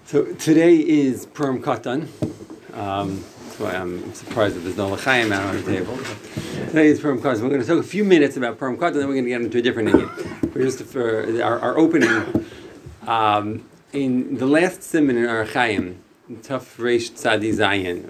So today is Purim Katan. That's why I'm surprised that there's no L'chaim out on the table. Today is Purim Katan. So we're going to talk a few minutes about Purim Katan, then we're going to get into a different inyan. Just for our opening, in the last siman in our Chaim, Taf Reish Tzadi Zayin,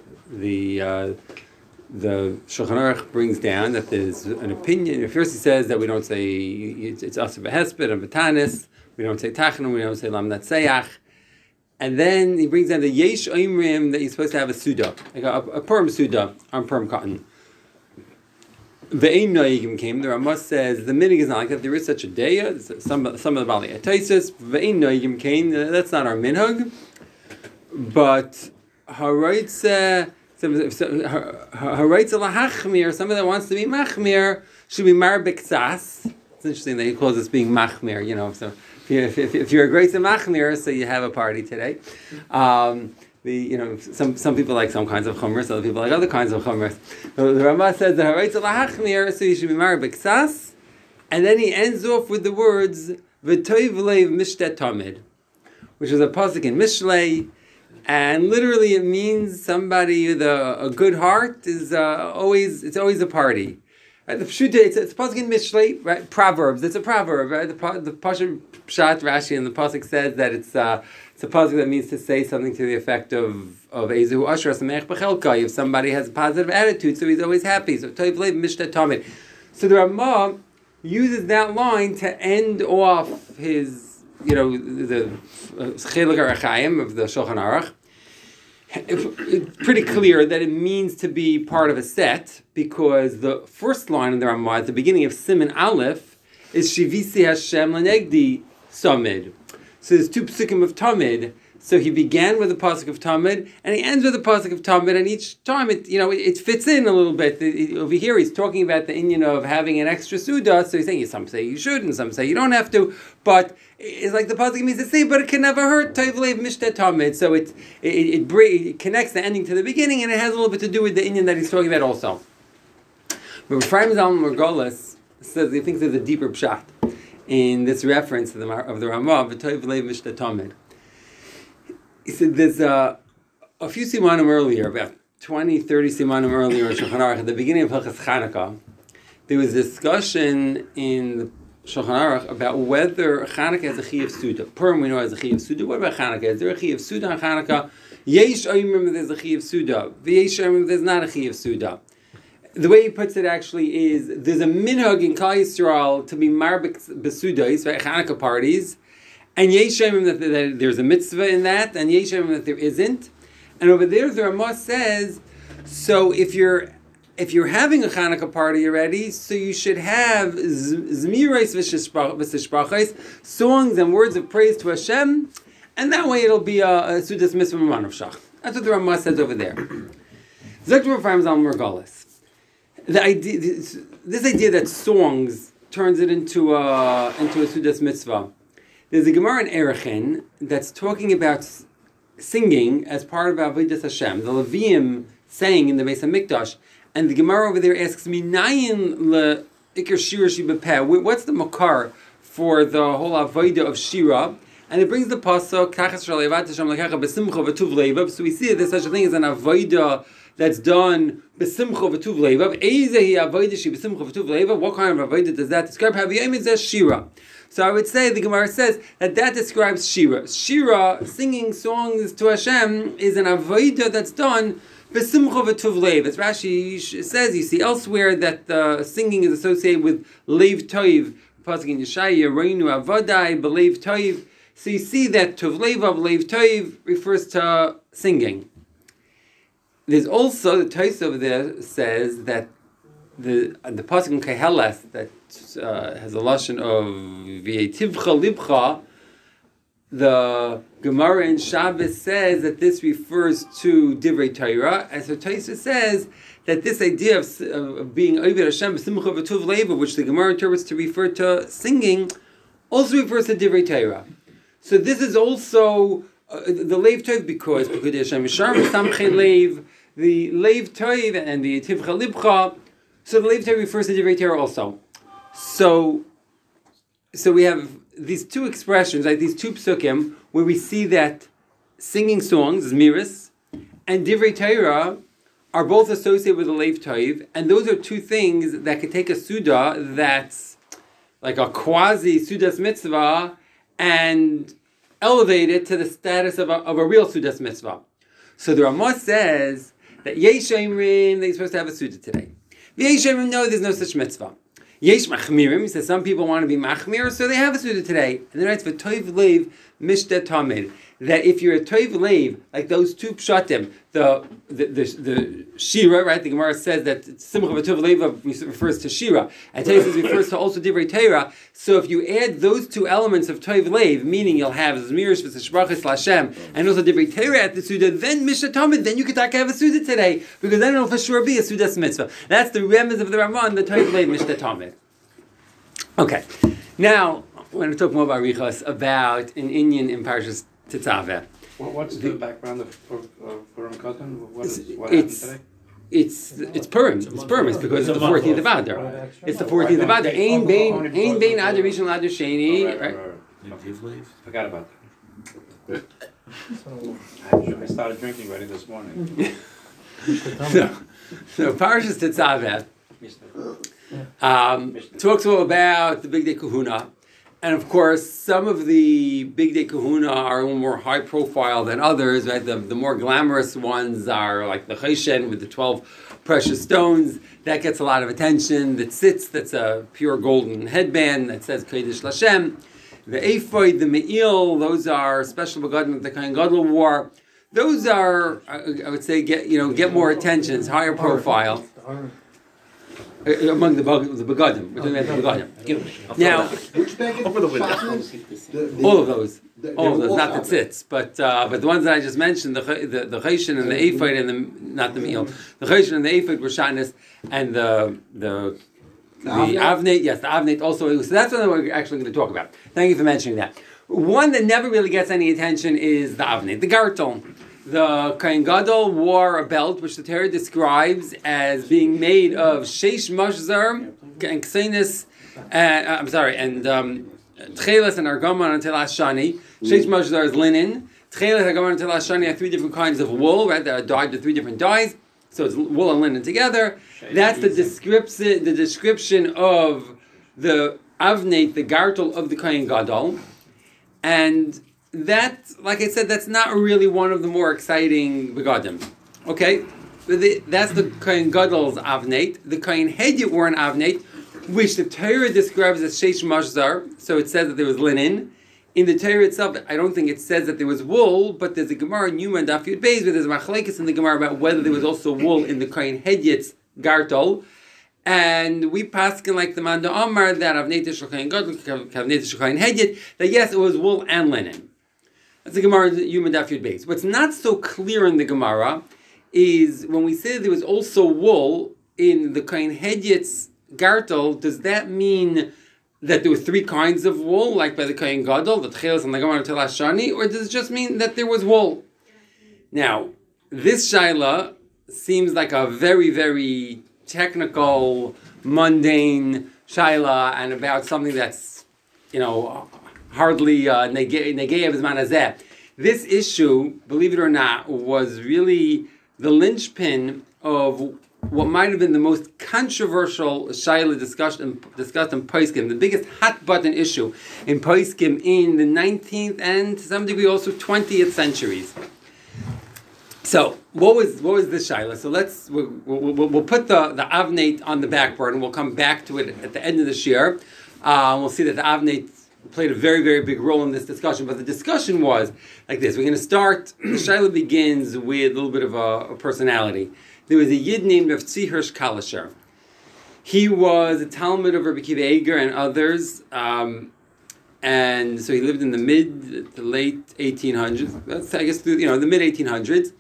the Shulchan Aruch brings down that there's an opinion. First, he says that we don't say it's Asur B'Hesped and B'Tanis. We don't say Tachanun. We don't say Lam Natseach. And then he brings down the Yesh Oimrim that you're supposed to have a Suda, like a Purim Suda on Purim Katan. The Ein Noigim came. The Ramah says the minig is not like that. There is such a day. Some of the Bali Ataisis. The Ein Noigim came. That's not our minhag. But Haraitza lahachmir. Somebody that wants to be machmir should be mar b'ktsas. It's interesting that he calls this being machmir. So. If you're a great machmir, so you have a party today. Some people like some kinds of chumras, other people like other kinds of chumras. The Ramah says the haraitz lahachmir, so you should be married b'ksas, and then he ends off with the words v'toiv leiv mishtet tamid, which is a pasuk in Mishlei, and literally it means somebody with a good heart is always a party. The Pshuta, it's a pasuk in Mishlei, right? Proverbs. It's a proverb, right? The Pasha Pshat Rashi and the pasuk says that it's a pasuk that means to say something to the effect of Ezehu Asher Sameach B'Chelka. If somebody has a positive attitude, so he's always happy. So Toiv Leiv Mishtat Tamid. So the Ramah uses that line to end off his, the Chelik Arachayim of the Shulchan Aruch. It's pretty clear that it means to be part of a set, because the first line in the Ramah at the beginning of Siman Aleph is Shivisi Hashem Lanegdi Samid. So there's two psukim of Tamid. So he began with the pasuk of Tamid, and he ends with the pasuk of Tamid, and each time it fits in a little bit. Over here he's talking about the inyan of having an extra suda, so he's saying some say you should, and some say you don't have to, but it's like the pasuk means to say, but it can never hurt. Toiv leiv mishtet tamid. So it connects the ending to the beginning, and it has a little bit to do with the inyan that he's talking about also. But Ephraim Zalman Margolis says he thinks there's a deeper pshat in this reference of the Ramah, v'toiv leiv mishtet tamid. He said there's a few simanim earlier, about 20, 30 simanim earlier in Shulchan Aruch, at the beginning of Hilchas Chanukah, there was a discussion in the Shulchan Aruch about whether Chanukah has a chiyuv suda. Purim we know has a chiyuv suda. What about Chanukah? Is there a chiyuv suda on Chanukah? Yesh oimrim there's a chiyuv suda. V'yesh oimrim there's not a chiyuv suda. The way he puts it actually is there's a minhag in Klal Yisrael to be marbik besudais, right? Chanukah parties. And Yeshayim that there's a mitzvah in that, and Yeshayim that there isn't. And over there, the Ramah says, so if you're having a Chanukah party already, so you should have zmiros v'sishbrachos, songs and words of praise to Hashem, and that way it'll be a sudas mitzvah manav shach. That's what the Ramah says over there. Zokter Ephraim Zalman Margolis. The idea, this idea that songs turns it into a sudas mitzvah. There's a Gemara in Erechin that's talking about singing as part of Avodas Hashem. The Leviim sang in the Beis HaMikdash, and the Gemara over there asks me, "Nayin leikar shira shibapeh." What's the makar for the whole avodah of shira? And it brings the pasuk Kachas Shalevat Hashem Lekecha B'Simcha V'Tuv Leivav. So we see that there's such a thing as an avodah that's done B'Simcha V'Tuv Leivav. Eizehi avodah she B'Simcha V'Tuv Leivav. What kind of avodah does that describe? Haviyim is shira. So I would say the Gemara says that describes shira. Shira, singing songs to Hashem, is an avodah that's done b'simcha v'tuv leiv. As Rashi says, you see elsewhere that singing is associated with leiv toiv. Pasuk in Yeshaya, Reinu avodai b'leiv toiv. So you see that tuv leivav leiv toiv refers to singing. There's also the Tais over there says that the pasuk in Keheles that has a lashon of v'yetivcha libcha. The Gemara in Shabbos says that this refers to Divrei Torah, and so Taisa says that this idea of being Oved Hashem b'simcha v'tuv leiva, which the Gemara interprets to refer to singing, also refers to Divrei Torah. So this is also the leiv toiv because Hashem Yishar Samchei leiv, the leiv toiv and the yetivcha libcha. So the leiv toiv refers to Divrei Torah also. So we have these two expressions, like these two psukim, where we see that singing songs, Zmiris, and Divrei Torah are both associated with a Leiv Toiv, and those are two things that can take a Suda that's like a quasi Sudas Mitzvah and elevate it to the status of a real Sudas Mitzvah. So the Ramah says that Yesh Omrim, they're supposed to have a Suda today. Yesh Omrim, no, there's no such mitzvah. Yesh Machmirim, he says some people want to be Machmir, so they have a Suda today. And then writes for Toiv Leiv Mishta Tamid, that if you're a Toiv Leiv, like those two Pshatim, the Shira, right? The Gemara says that Simcha V'Tov Leiv refers to Shira, and Toiv refers to also Divrei Torah. So if you add those two elements of Toiv Leiv, meaning you'll have Zmirish V'Tishbrachis Lashem, and also Divrei Torah at the Suda, then Mishta Tamid, then you could have a Suda today, because then it'll for sure be a Sudas Mitzvah. That's the remez of the Ramah, the Toiv Leiv Mishta Tamid. Okay, now we're going to talk more about Arichos, about an Indian in Parshas Tetzaveh. What's the background of Purim Katan? What happened today? It's Purim. It's Purim. It's because it's the 14th of Adar. It's the 14th of Adar. Ein bein Adar Rishon Adar Sheni. Right? Forgot about that. I started drinking already this morning. So Parshas Tetzaveh talks all about the Big Day Kahuna. And of course, some of the Big Day Kahuna are a little more high profile than others, right? The more glamorous ones are like the Cheshen with the 12 precious stones. That gets a lot of attention. The Tzitz, that's a pure golden headband that says Kodesh Lashem. The Ephod, the Me'il, those are special begotten that the Kohen Gadol wore. Those are, I would say, get more attention. It's higher profile. Among the begadim, we're talking about the begadim. Now, which packet? Over the window. All of those, not the tzitz, but the ones that I just mentioned, the cheshen and the ephod and not the meal, the cheshen and the ephod were shanis, and the avnei, yes, the avnei also. So that's what we're actually going to talk about. Thank you for mentioning that. One that never really gets any attention is the avnei, the gartel. The Kohen Gadol wore a belt, which the Torah describes as being made of sheish mashzar and ksenis, and tcheles and argamon and telas shani. Sheish mashzar is linen. Tcheles, argamon, and telas shani are three different kinds of wool, right? That are dyed with three different dyes. So it's wool and linen together. That's the description of the avnei, the gartel of the Kohen Gadol, and that, like I said, that's not really one of the more exciting begadim. Okay? That's the Kohen Gadol's avnei. The Kohen Hedyot wore an avnei, which the Torah describes as sheish mashzar, so it says that there was linen. In the Torah itself, I don't think it says that there was wool, but there's a Gemara in Yuma and Daf Yud Beis where there's a machlekes in the Gemara about whether there was also wool in the Kohen Hedyot's gartel. And we paskin like the Manda Amar that avnei shel Kohen Gadol, avnei shel Kohen Hedyot, that yes, it was wool and linen. That's the Gemara Yuma Daf Yud Beis. What's not so clear in the Gemara is when we say there was also wool in the Kohen Hedyot's gartel, does that mean that there were three kinds of wool, like by the Kohen Gadol, the Tcheles and the Gemara Telas Shani, or does it just mean that there was wool? Now, this shaila seems like a very, very technical, mundane shaila, and about something that's, hardly negei of zman hazeh. This issue, believe it or not, was really the linchpin of what might have been the most controversial shaila discussed in Poskim, the biggest hot button issue in Poskim in the 19th and to some degree also 20th centuries. So, what was this shaila? So we'll put the avnei on the back burner. We'll come back to it at the end of the shir. We'll see that the avnei played a very, very big role in this discussion. But the discussion was like this. We're going to start, the shaila begins with a little bit of a personality. There was a Yid named Rav Tzvi Hirsch Kalisher. He was a Talmud of Rabbi Akiva Eiger and others. And so he lived in the late 1800s. I guess the mid 1800s.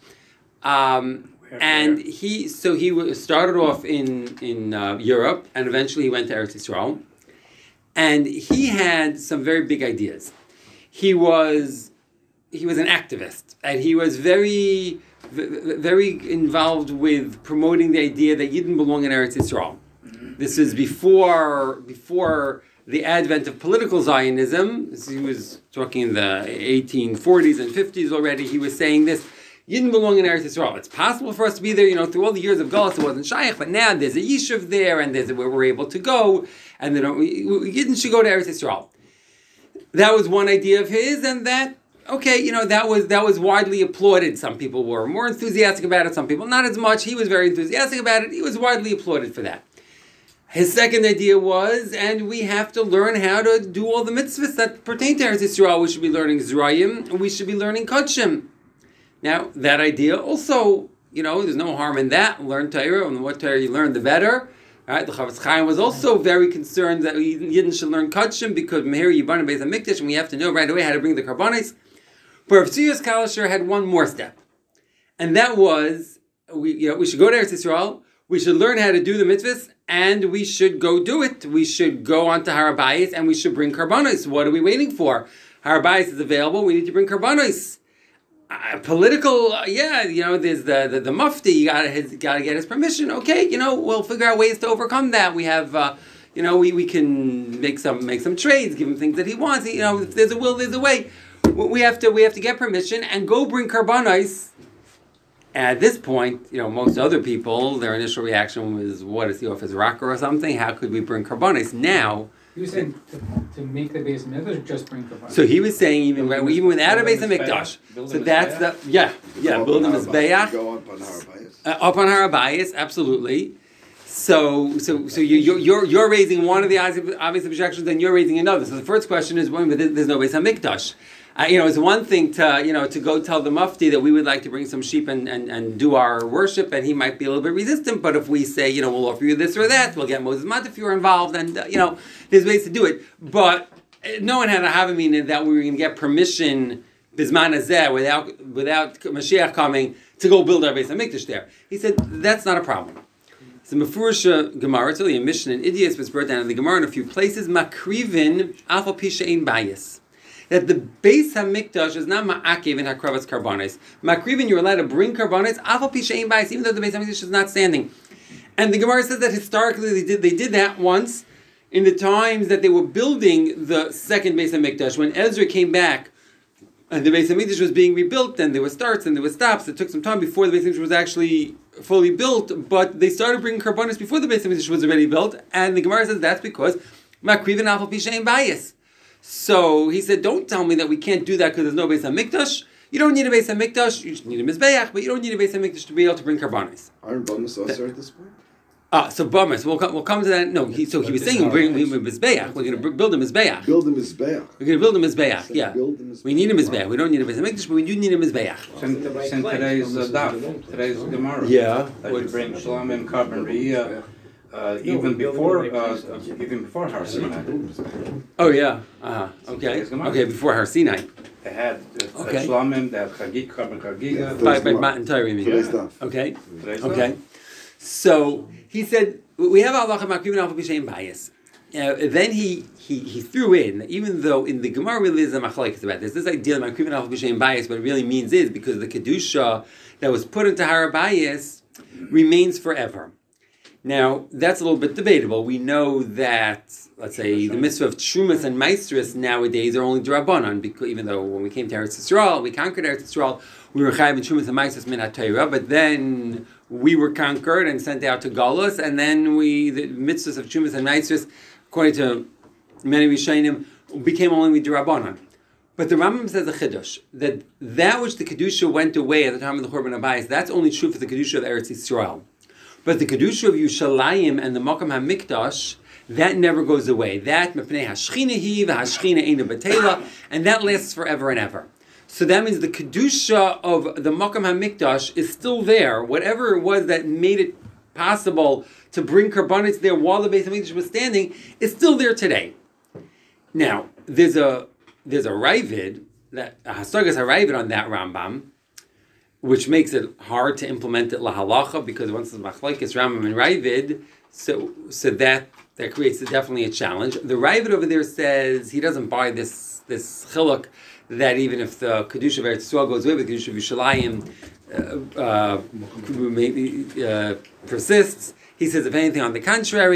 And he started off in Europe, and eventually he went to Eretz Yisrael. And he had some very big ideas. He was an activist, and he was very, very involved with promoting the idea that Yidden belong in Eretz Yisrael. Mm-hmm. This is before the advent of political Zionism. He was talking in the 1840s and 50s already. He was saying this. Yidden belong in Eretz Yisrael. It's possible for us to be there, through all the years of Galus, it wasn't Shaykh, but now there's a Yishuv there, and there's where we're able to go, and Yidden should go to Eretz Yisrael. That was one idea of his, and that was widely applauded. Some people were more enthusiastic about it, some people not as much. He was very enthusiastic about it. He was widely applauded for that. His second idea was, and we have to learn how to do all the mitzvahs that pertain to Eretz Yisrael. We should be learning Zrayim, and we should be learning Kodshim. Now, that idea also, there's no harm in that. Learn Torah, and the more Torah you learn, the better. Right? The Chavetz Chaim was also very concerned that Yidden should learn Kodshim, because Meher Yibana Beis HaMikdash, and we have to know right away how to bring the Karbanis. But Rav Tzvius Kalisher had one more step. And that was, we should go to Eretz Yisrael, we should learn how to do the mitzvahs, and we should go do it. We should go onto Har HaBayis, and we should bring Karbanos. What are we waiting for? Har HaBayis is available, we need to bring Karbanos. Political, there's the mufti, you gotta get his permission. Okay, we'll figure out ways to overcome that. We have, we can make some trades, give him things that he wants. If there's a will, there's a way. We have to get permission and go bring karbanos. At this point, most other people, their initial reaction was, "What is he off his rocker or something? How could we bring karbanos now?" He was saying to make the Beis HaMikdash or just bring karbanos. So he was saying even without a Beis HaMikdash. So that's build a mizbeach. Go up on Har HaBayis. Up on Har HaBayis, absolutely. So you're raising one of the obvious objections, and you're raising another. So the first question is, there's no Beis HaMikdash. It's one thing to go tell the mufti that we would like to bring some sheep and do our worship, and he might be a little bit resistant. But if we say, we'll offer you this or that, we'll get Moses Mat if you're involved, and there's ways to do it. But no one had a havamina that we were going to get permission bisman hazeh without Mashiach coming to go build our Beis HaMikdash there. He said that's not a problem. It's a Mefursha Gemara. It's really a mission in Idias, was brought down in the Gemara in a few places. Makrivin afal pi she'ein bayis. That the Beis HaMikdash is not ma'akev in hakravas karbanos. Makrivin, you're allowed to bring karbanos afal pi she'ein bayis, even though the Beis HaMikdash is not standing. And the Gemara says that historically they did that once in the times that they were building the second Beis HaMikdash. When Ezra came back and the Beis HaMikdash was being rebuilt, and there were starts and there were stops. It took some time before the Beis HaMikdash was actually fully built, but they started bringing karbanos before the Beis HaMikdash was already built. And the Gemara says that's because makrivin afal pi she'ein bayis. So he said, don't tell me that we can't do that because there's no Beis HaMikdash. You don't need a Beis HaMikdash, you just need a Mizbeach, but you don't need a Beis HaMikdash to be able to bring karbanos. Aren't Bamas also at this point? So Bamas, we'll come to that. No, he was saying we're bringing a Mizbeach. We're going to build a Mizbeach. Build a Mizbeach. We're going to build a Mizbeach, yeah. Mizbeach. We need a Mizbeach. We don't need a Beis HaMikdash, but we do need a Mizbeach. Since today's daf, today's Gemara. Yeah. That you bring Shlamim, Carbon Riyah, even before Har Sinai. Oh yeah. Okay, before Har Sinai. They had Okay. Shlamim, they had Chagig, Carbon Chagiga. By Matan Torah, you mean? Today's daf. Okay. Today's Okay. So he said we have Allah Makrivin Alpha B'Shein Bias. Then he threw in, even though in the Gemara really is a machlokes about this idea of Makrivin Alpha B'Shein Bias, what it really means is because the kedusha that was put into Har HaBayis remains forever. Now, that's a little bit debatable. We know that, let's say, the mitzvah of Trumas and Maestris nowadays are only D'Rabbanan, because even though when we came to Eretz Yisrael, we conquered Eretz Yisrael, we were Chayav in Trumas and Maestris min HaTorah, but then we were conquered and sent out to Galus, and then the mitzvahs of Trumas and Maestris, according to many Rishonim, became only D'Rabbanan. But the Rambam says a chiddush, that which the Kedusha went away at the time of the Churban HaBayis, that's only true for the Kedusha of Eretz Yisrael. But the Kedusha of Yushalayim and the Makam HaMikdash, that never goes away. That mepnei hashchina hi v'hashchina eina batela, and that lasts forever and ever. So that means the Kedusha of the Makam HaMikdash is still there. Whatever it was that made it possible to bring karbanos there while the Beis HaMikdash was standing is still there today. Now, there's a Ravid, that Hasagas HaRavid on that Rambam, which makes it hard to implement it lahalacha, because once it's machlokes Rambam and Ravid, so that creates definitely a challenge. The Ravid over there says he doesn't buy this chiluk that even if the kedusha of Eretz Yisrael goes away, the kedusha of Yerushalayim persists. He says, if anything, on the contrary,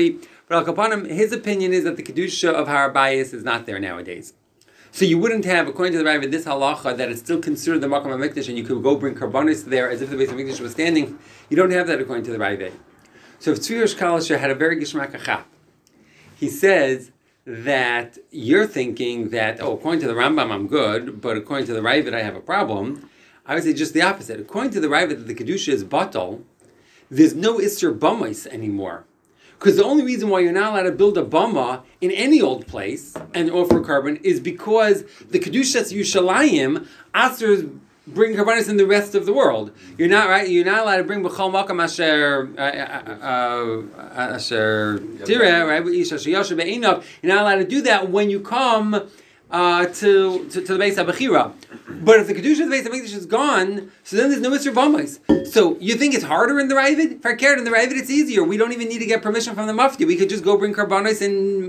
But Al Kapanim, his opinion is that the Kedusha of Har Bayis is not there nowadays. So you wouldn't have, according to the Ravid, this halacha that it's still considered the Makam HaMikdash and you could go bring karbanis there as if the Beis HaMikdash was standing. You don't have that according to the Ravid. So if Tzvi Rosh Kalisher had a very gishmak achap, he says that you're thinking that, according to the Rambam I'm good, but according to the Ravid I have a problem. I would say just the opposite. According to the Ravid that the Kedusha is batal, there's no Isser Bamais anymore. Because the only reason why you're not allowed to build a bama in any old place and offer carbon is because the Kedushas Yushalayim asers bring karbanis in the rest of the world. You're not right. You're not allowed to bring b'chol makam asher tireh, right? You're not allowed to do that when you come to the Beis HaBechira. But if the Kedusha of the Beis HaMikdash is gone, so then there's no Isser Bamais. So you think it's harder in the Ravid? For Keret in the Ravid, it's easier. We don't even need to get permission from the Mufti. We could just go bring karbanos in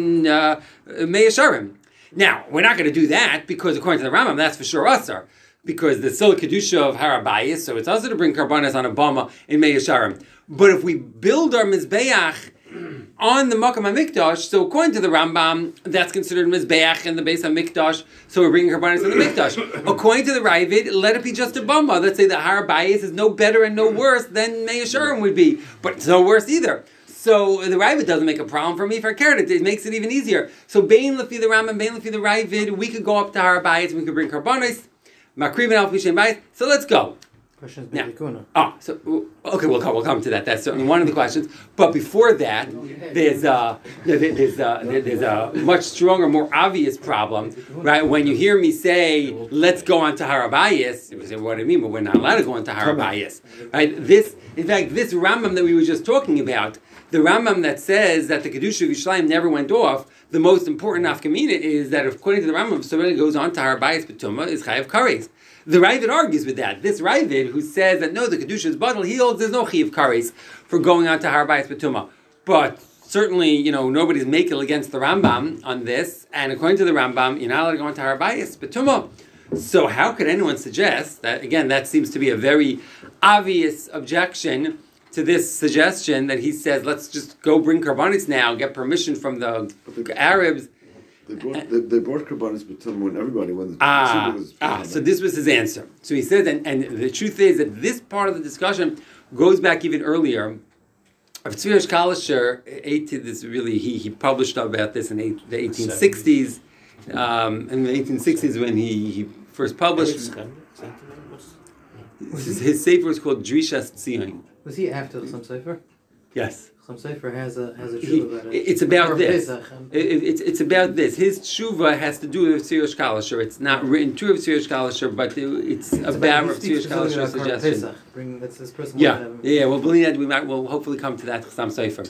Mei Yesharim. Now, we're not going to do that because according to the Rambam, that's for sure Asar. Because the still Kedusha of Har Bayis, so it's also to bring karbanos on a bama in Mei Yesharim. But if we build our Mizbeach on the Makam HaMikdash, so according to the Rambam, that's considered Mizbeach in the Beis HaMikdash, so we're bringing karbanos in the Mikdash. According to the Ravid, let it be just a bama. Let's say the Har Bayis is no better and no worse than Mei Yesharim would be, but it's no worse either. So the Ravid doesn't make a problem for me. For Keret, it makes it even easier. So Bein Lefi the Rambam, Bein Lefi the Ravid, we could go up to Har Bayis and we could bring karbanos. So let's go. Question is Now, okay, we'll come to that. That's certainly one of the questions. But before that, there's a much stronger, more obvious problem, right? When you hear me say, "Let's go on to Har Bayis," you say, "What do you mean?" But we're not allowed to go on to Har Bayis, right? This Rambam that we were just talking about, the Rambam that says that the Kedusha of Yerushalayim never went off. The most important nafkamina is that according to the Rambam, if somebody goes on to Har Bayis B'tumah, is chayav kares. The Ravid argues with that. This Ravid, who says that no, the Kedusha is batal, he holds there's no chayav kares for going on to Har Bayis B'tumah. But certainly, nobody's makel against the Rambam on this. And according to the Rambam, you're not allowed to go on to Har Bayis B'tumah. So how could anyone suggest that? Again, that seems to be a very obvious objection to this suggestion that he says, let's just go bring karbanis now, get permission from the Arabs. They brought karbanis b'tum when everybody went. So this was his answer. So he said, and the truth is that this part of the discussion goes back even earlier. Tzvi Rosh Kalisher, he published about this in the 1860s. In the 1860s when he first published. His sefer was called Drishas Tzion. Was he after the Chassam Sofer? Yes. Chassam Sofer has a tshuva about it. It's about this. It's about this. His tshuva has to do with Tzvi Rosh Kalisher. It's not written to Tzvi Rosh Kalisher, but it's about Tzvi Rosh Kalisher's suggestion. That's this person. Yeah. Well, believe that we'll hopefully come to that Chassam Sofer.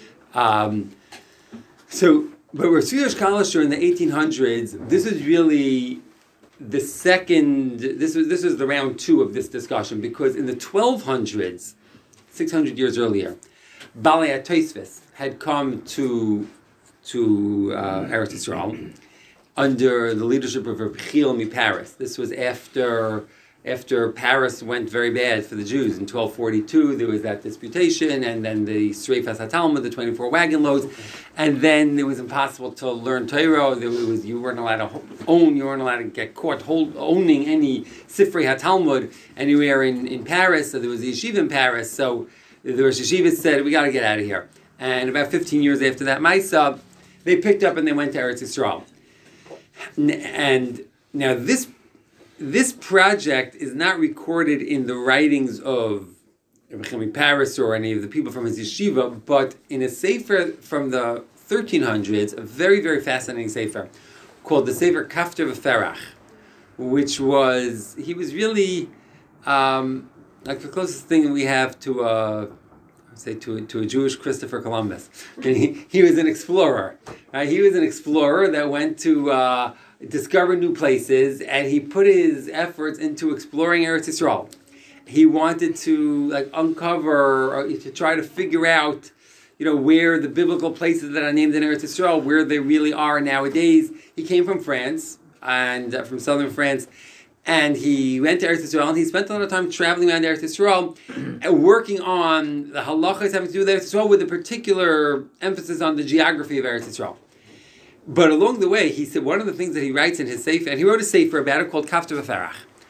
But with Tzvi Rosh Kalisher in the 1800s, this is really the second. This was the round two of this discussion, because in the 1200s. 600 years earlier, Balei HaTosfos had come to Eretz Yisrael under the leadership of Reb Chiel Paris. This was after Paris went very bad for the Jews in 1242. There was that disputation, and then the Sreifas HaTalmud, the 24 wagon loads, and then it was impossible to learn Torah. You weren't allowed to own, you weren't allowed to get caught owning any Sifrei HaTalmud anywhere in Paris. So there was the yeshiva in Paris. So the Rosh Yeshiva said, we got to get out of here. And about 15 years after that Maisa, they picked up and they went to Eretz Yisrael. And now this project is not recorded in the writings of Reb Paris or any of the people from his yeshiva, but in a sefer from the 1300s, a very, very fascinating sefer called the Sefer Kafter V'Ferach, which he was really like the closest thing we have to a Jewish Christopher Columbus. He was an explorer. Right? He was an explorer that went to discover new places, and he put his efforts into exploring Eretz Yisrael. He wanted to uncover, or to try to figure out, where the biblical places that are named in Eretz Yisrael, where they really are nowadays. He came from France, and from southern France, And he went to Eretz Yisrael, and he spent a lot of time traveling around Eretz Yisrael and working on the halachas having to do with Eretz Yisrael, with a particular emphasis on the geography of Eretz Yisrael. But along the way, he said one of the things that he writes in his sefer, and he wrote a sefer about it called Kafta V'Ferach.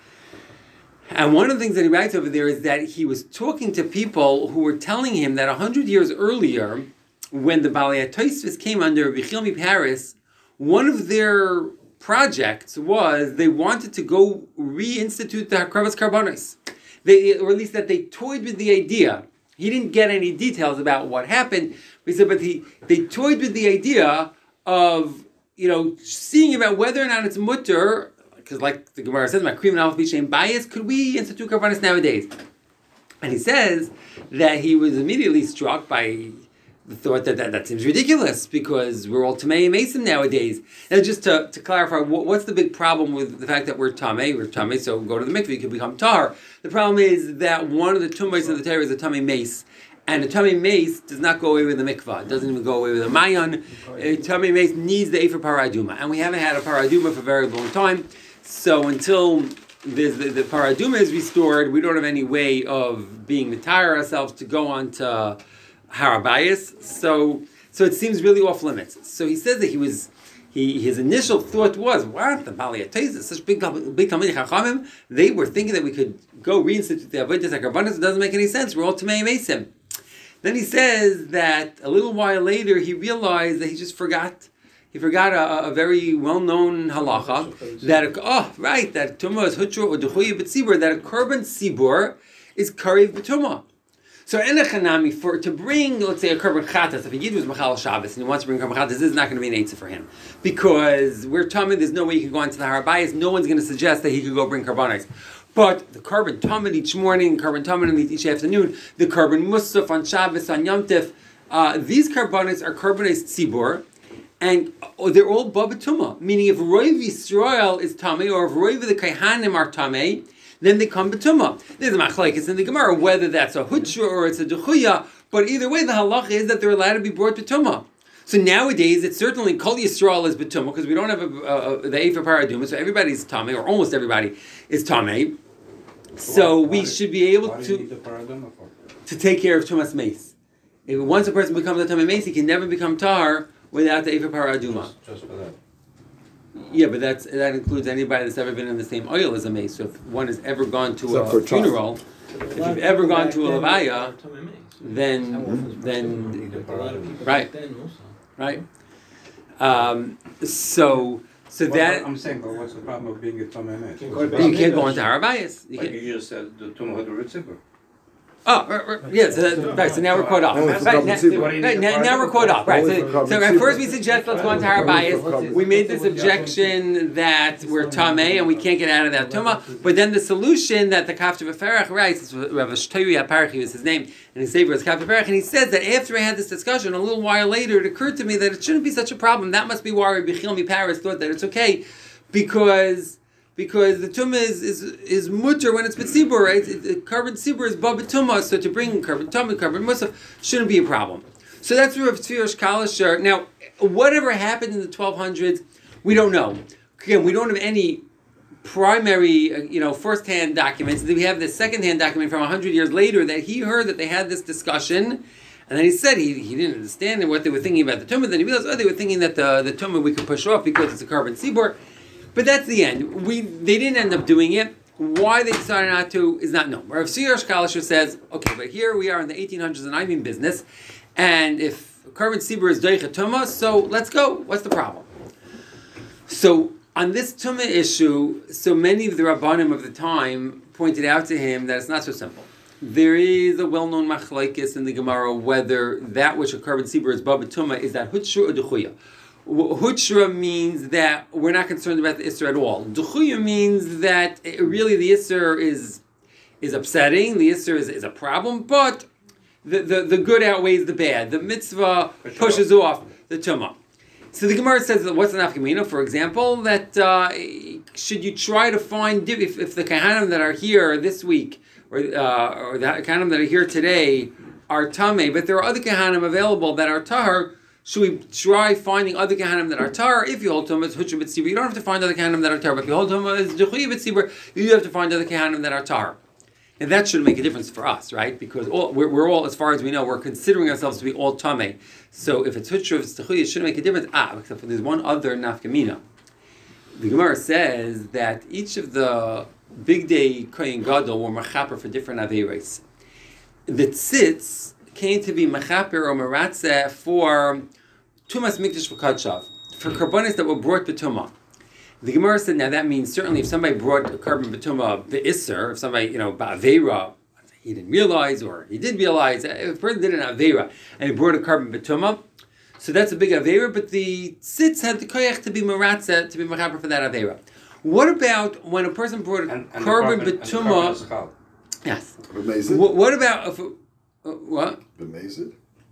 And one of the things that he writes over there is that he was talking to people who were telling him that 100 years earlier, when the Balei HaTosfos came under Rabbi Chilmi Paris, one of their projects was they wanted to go reinstitute the Hakravas Karbonos. Or at least that they toyed with the idea. He didn't get any details about what happened. But he said, they toyed with the idea of, seeing about whether or not it's mutter, because like the Gemara says, "Makrim and Alf Bishem bias." Could we institute karbanis nowadays? And he says that he was immediately struck by the thought that seems ridiculous because we're all Tamei Mason nowadays. And just to clarify, what's the big problem with the fact that we're Tamei, so go to the mikveh, you can become Tar. The problem is that one of the tumas of the Torah is a Tamei Mace. And a Tamei Mace does not go away with the mikvah. It doesn't even go away with a mayon. A Tamei Mace needs the Efer Paraduma. And we haven't had a Paraduma for a very long time. So until the Paraduma is restored, we don't have any way of being retire ourselves to go on to Harabayas. So it seems really off limits. So he says that his initial thought was, what? The Balei HaTosfos, such big Talmidei Chachamim, they were thinking that we could go reinstitute the Avodas HaKarbanos. It doesn't make any sense. We're all Tamei Mesim. Then he says that a little while later he realized that he just forgot. He forgot a very well-known halacha that tumah is hutra or duchuya b'tzibur, that a korban tzibur is karev b'tumah. So enechanami, to bring, let's say, a korban chatas, if a yid was machal Shabbos and he wants to bring korban chatas, this is not going to be an eitzah for him, because we're tamid. There's no way he can go into the harabayas. No one's going to suggest that he could go bring karbanos. But the korban tamid each morning, korban tamid each afternoon, the korban musaf on Shabbos, on Yom Tif, these karbanos are korbanos tzibur. And they're all Baba Tumah, meaning if Roiv Yisrael is Tameh, or if Roiv the Kaihanim are Tameh, then they come B'tumah. There's a machlekes in the Gemara, whether that's a Hutra or it's a Duchuya, but either way, the halacha is that they're allowed to be brought B'tumah. So nowadays, it's certainly Kol Yisrael is B'tumah, because we don't have the Efer Paraduma, so everybody's Tameh, or almost everybody is Tameh. So we should be able to take care of Tumas Mace. If once a person becomes a Tameh Mace, he can never become Tar without the Efer Paraduma. Just for that. Yeah, but that includes anybody that's ever been in the same oil as a mace. So if one has ever gone to a funeral, if you've ever gone to a levaya, then right. So that I'm saying, but what's the problem of being a Tamei Mace? you can't go into harabayas. Like you just said, the Tumah Hadar Tzibur. Oh, right. Yeah, so now we're caught up. No, it's Right, a now we're caught up. Right, No, so at first we suggest let's go into Harabayas. We made this objection that we're Tameh and we can't get out of that Tumah. But then the solution that the Kafta V'Ferach writes, Rav Shtoi Aparchi was his name, and his savior was Kafta V'Ferach, and he says that after I had this discussion, a little while later, it occurred to me that it shouldn't be such a problem. That must be why Rabbi Chilmi Paris thought that it's okay, because the tumah is mutter when it's b'tzibur, right? The korban tzibur is ba b'tumah, so to bring korban tumah, korban musaf shouldn't be a problem. So that's Rav Tzvi Kalisher. Now, whatever happened in the 1200s, we don't know. Again, we don't have any primary, first-hand documents. We have this second-hand document from 100 years later that he heard that they had this discussion, and then he said he didn't understand what they were thinking about the tumah. Then he realized, they were thinking that the tumah we could push off because it's a korban tzibur. But that's the end. They didn't end up doing it. Why they decided not to is not known. Rav Tzvi Kalisher says, okay, but here we are in the 1800s and I'm in business, and if korban tzibur is doicha tumah, so let's go. What's the problem? So on this tumah issue, so many of the rabbanim of the time pointed out to him that it's not so simple. There is a well-known machlekes in the Gemara whether that which a korban tzibur is baba tumah is that hutshu or duchuya. Hutra means that we're not concerned about the Isser at all. Duchuya means that really the Isser is upsetting, the Isser is a problem, but the good outweighs the bad. The mitzvah pushes off the tumah. So the Gemara says that what's the nafkamina? For example, that should you try to find, if the kahanim that are here this week, or the kahanim that are here today are tameh, but there are other kahanim available that are tahar, should we try finding other Kahanim that are tar? If you hold Tumah, it's Hutra B'tzibur. You don't have to find other Kahanim that are tar. But if you hold Tumah, it's Jechuya B'tzibur. You have to find other Kahanim that are tar. And that shouldn't make a difference for us, right? Because we're all, as far as we know, we're considering ourselves to be all Tameh. So if it's Hutra, if it's Jechuya, it shouldn't make a difference. Except for there's one other Nafkamina. The Gemara says that each of the Big Day Kohen Gadol were Machaper for different Aveiros. The Tzitz came to be Machaper or Meratzeh for Tumas Mikdash V'Kadshav, for Karbonis that were brought B'Tumah. The Gemara said, now that means certainly if somebody brought a carbon B'Tumah B'Isser, if somebody, Ba'Aveira, he didn't realize, or he did realize, if a person did an Aveira and he brought a carbon B'Tumah, so that's a big Aveira, but the Tzitz had the Koyach to be Meratzeh, to be Machaper for that Aveira. What about when a person brought a carbon B'Tumah? Yes. Amazing. What about if what? Amazing.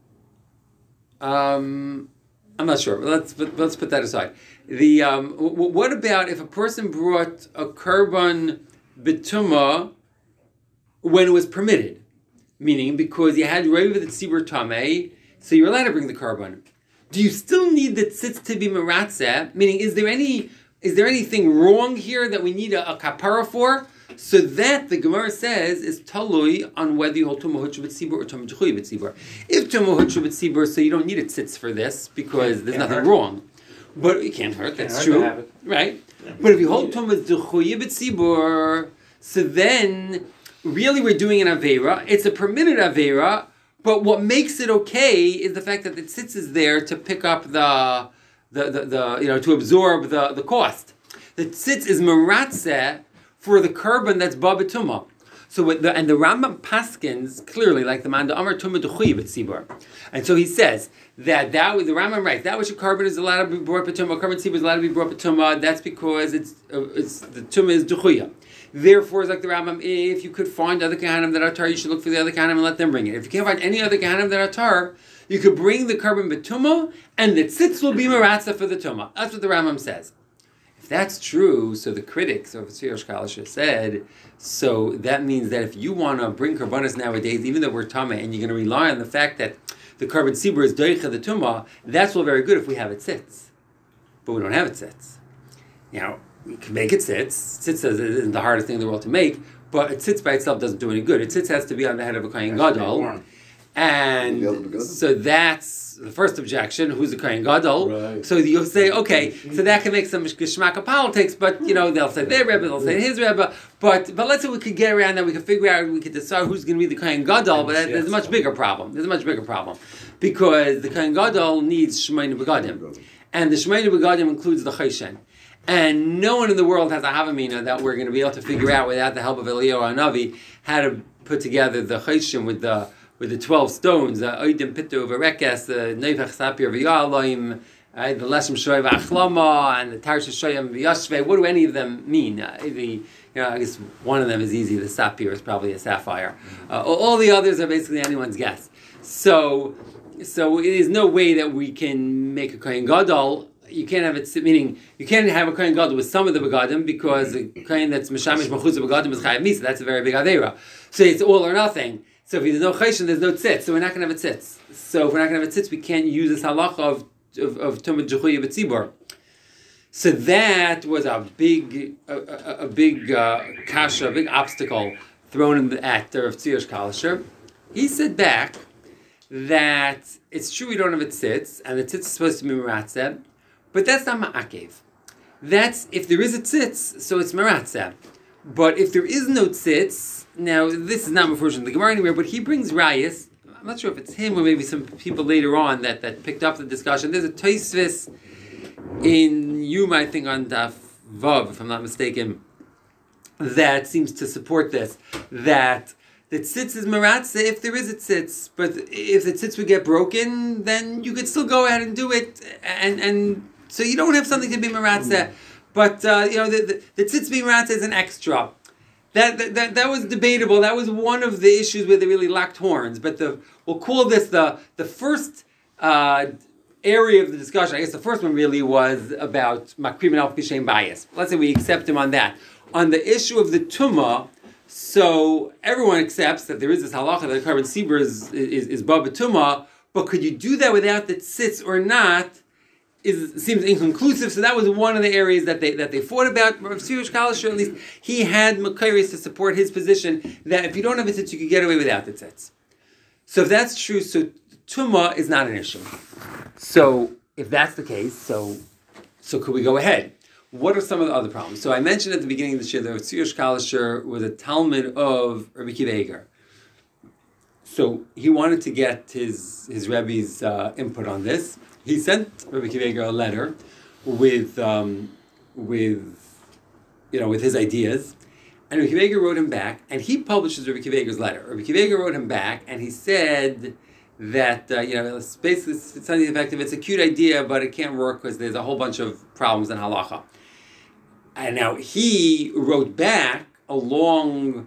I'm not sure. Let's put that aside. The what about if a person brought a korban b'tumah when it was permitted, meaning because you had Reva the Tzibur Tameh, so you're allowed to bring the korban. Do you still need the tzitz to be meratzeh? Meaning, is there anything wrong here that we need a kapara for? So that the Gemara says is talui on whether you hold tumah hutra b'tzibur or tumah jechuya b'tzibur. If tumah hutra b'tzibur, so you don't need a tzitz for this because there's nothing wrong. But it can't hurt. That's true, right? Yeah. But if you hold tumah jechuya b'tzibur, so then really we're doing an aveira. It's a permitted aveira, but what makes it okay is the fact that the tzitz is there to pick up the to absorb the cost. The tzitz is meratzeh for the korban that's ba b'tumah. So the Rambam paskins clearly like the man the Amar Tumah Dechuya B'tzibur, and so he says that the Rambam writes that which a korban is allowed to be brought b'tumah, korban tzibur is allowed to be brought b'tumah. That's because it's the tumah is Dechuya. Therefore, it's like the Rambam, if you could find other kahanim that are tar, you should look for the other kahanim and let them bring it. If you can't find any other kahanim that are tar, you could bring the korban b'tumah, and the tzitz will be meratzah for the tumah. That's what the Rambam says. If that's true, so the critics of Tzir Kalisha said, so that means that if you want to bring karbanos nowadays, even though we're tameh, and you're going to rely on the fact that the korban tzibur is doicha the tumah, that's all very good if we have it tzitz. But we don't have it tzitz. Now, we can make it tzitz. Tzitz isn't the hardest thing in the world to make, but a tzitz by itself doesn't do any good. A tzitz has to be on the head of a kohen gadol. And so that's the first objection. Who's a kohen gadol? Right. So you'll say, okay, so that can make some geschmack of politics, but they'll say their rebbe, they'll say his rebbe. But let's say we could get around that. We could figure out. We could decide who's going to be the kohen gadol. But there's a much bigger problem. Because the kohen gadol needs shemainu begadim, and the shemainu begadim includes the choshen. And no one in the world has a havamina that we're going to be able to figure out without the help of Eliyahu Hanavi how to put together the choshen with the 12 stones, the Oidim Pitu Varekes, the Neivach Sapir V'Ya'aloim, the Leshem Shoy V'Achlama, and the Tarsha Shoyim V'Yashve. What do any of them mean? I guess one of them is easy. The Sapir is probably a sapphire. All the others are basically anyone's guess. So it is no way that we can make a Kohen Gadol. You can't have it, meaning you can't have a Kohen Gadol with some of the Begadim because a Kohen that's Meshamish Mechutz Begadim is Chayav Misa. That's a very big Aveira. So it's all or nothing. So if there's no choshen, there's no tzitz. So we're not going to have a tzitz. So if we're not going to have a tzitz, we can't use this halacha of tumah jechuya b'tzibur. So that was a big kasha, a big obstacle thrown at Rav Tzir Kalisher. He said back that it's true we don't have a tzitz, and the tzitz is supposed to be meratzeh, but that's not ma'akev. That's if there is a tzitz, so it's meratzeh. But if there is no tzitz, now this is not Mefurish in the Gemara anywhere, but he brings rayas. I'm not sure if it's him or maybe some people later on that picked up the discussion. There's a Tosfos in Yuma, I think on Daf Vav, if I'm not mistaken, that seems to support this. That the tzitz is meratzeh if there is a tzitz, but if the tzitz would get broken, then you could still go ahead and do it, and so you don't have something to be meratzeh. But the tzitz being meratzeh is an extra. That was debatable. That was one of the issues where they really lacked horns. But we'll call this the first area of the discussion. I guess the first one really was about makrim and al pishem bias. Let's say we accept him on that. On the issue of the tumah, so everyone accepts that there is this halacha that the korban tzibur is ba b'tumah, but could you do that without the tzitz or not? Seems inconclusive. So that was one of the areas that they fought about. Rav Tzvi Kalisher, at least, he had Makairis to support his position that if you don't have a tzitz, you could get away without the tzitz. So if that's true, so Tumah is not an issue. So if that's the case, so could we go ahead? What are some of the other problems? So I mentioned at the beginning of the year that Rav Tzvi Kalisher was a Talmud of Rabbi Akiva Eiger. So he wanted to get his Rebbe's input on this. He sent Rabbi Akiva Eiger a letter with his ideas, and Rabbi Akiva Eiger wrote him back, and he publishes Rabbi Akiva Eiger's letter. Rabbi Akiva Eiger wrote him back, and he said that it's basically something effective. It's a cute idea, but it can't work because there's a whole bunch of problems in halacha. And now he wrote back a long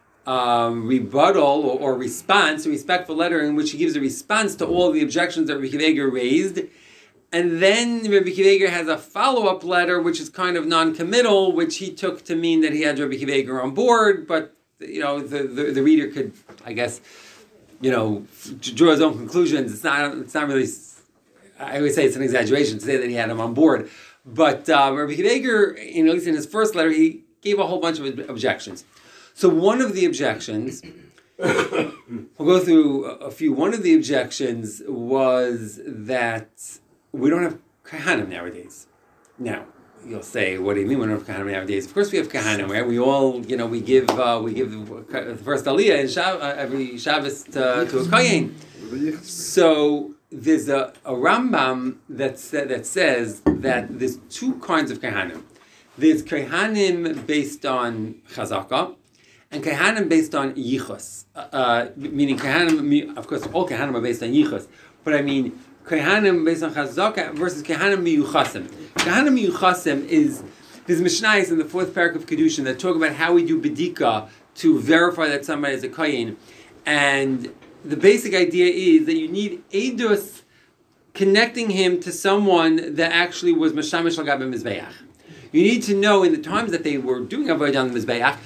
rebuttal or response, a respectful letter in which he gives a response to all the objections that Rabbi Akiva Eiger raised. And then Rabbi Akiva Eiger has a follow-up letter, which is kind of non-committal, which he took to mean that he had Rabbi Akiva Eiger on board, but the reader could, I guess, draw his own conclusions. It's not really, I would say it's an exaggeration to say that he had him on board. But Rabbi Akiva Eiger, at least in his first letter, he gave a whole bunch of objections. So one of the objections, we'll go through a few. One of the objections was that we don't have kahanim nowadays. Now, you'll say, what do you mean we don't have kahanim nowadays? Of course we have kahanim, right? We all, we give the first aliyah in every Shabbos to a kohen. So there's a Rambam that says that there's two kinds of kahanim. There's kahanim based on chazaka, and kahanim based on yichus. Meaning kahanim, of course, all kahanim are based on yichus, but I mean kahanim based on chazaka versus kahanim miyuchasim. Kahanim miyuchasim is, there's mishnayos in the fourth parak of Kedushin that talk about how we do bedika to verify that somebody is a kohen, and the basic idea is that you need edus connecting him to someone that actually was mashamish l'gabei mizbeach. You need to know in the times that they were doing avodah on the mizbeach.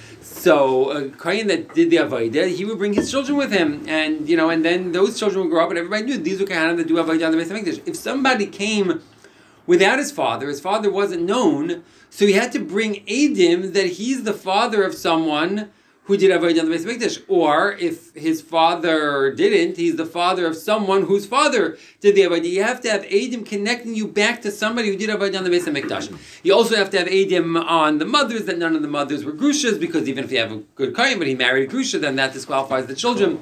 So a kohen that did the avodah, he would bring his children with him, and then those children would grow up, and everybody knew these were kohanim that do avodah on the Beis Hamikdash. If somebody came without his father wasn't known, so he had to bring edim that he's the father of someone who did avodah on the Beis Hamikdash. Or if his father didn't, he's the father of someone whose father did the avodah. You have to have edim connecting you back to somebody who did avodah on the Beis Hamikdash. You also have to have edim on the mothers, that none of the mothers were grushas, because even if you have a good kohen, but he married a grusha, then that disqualifies the children.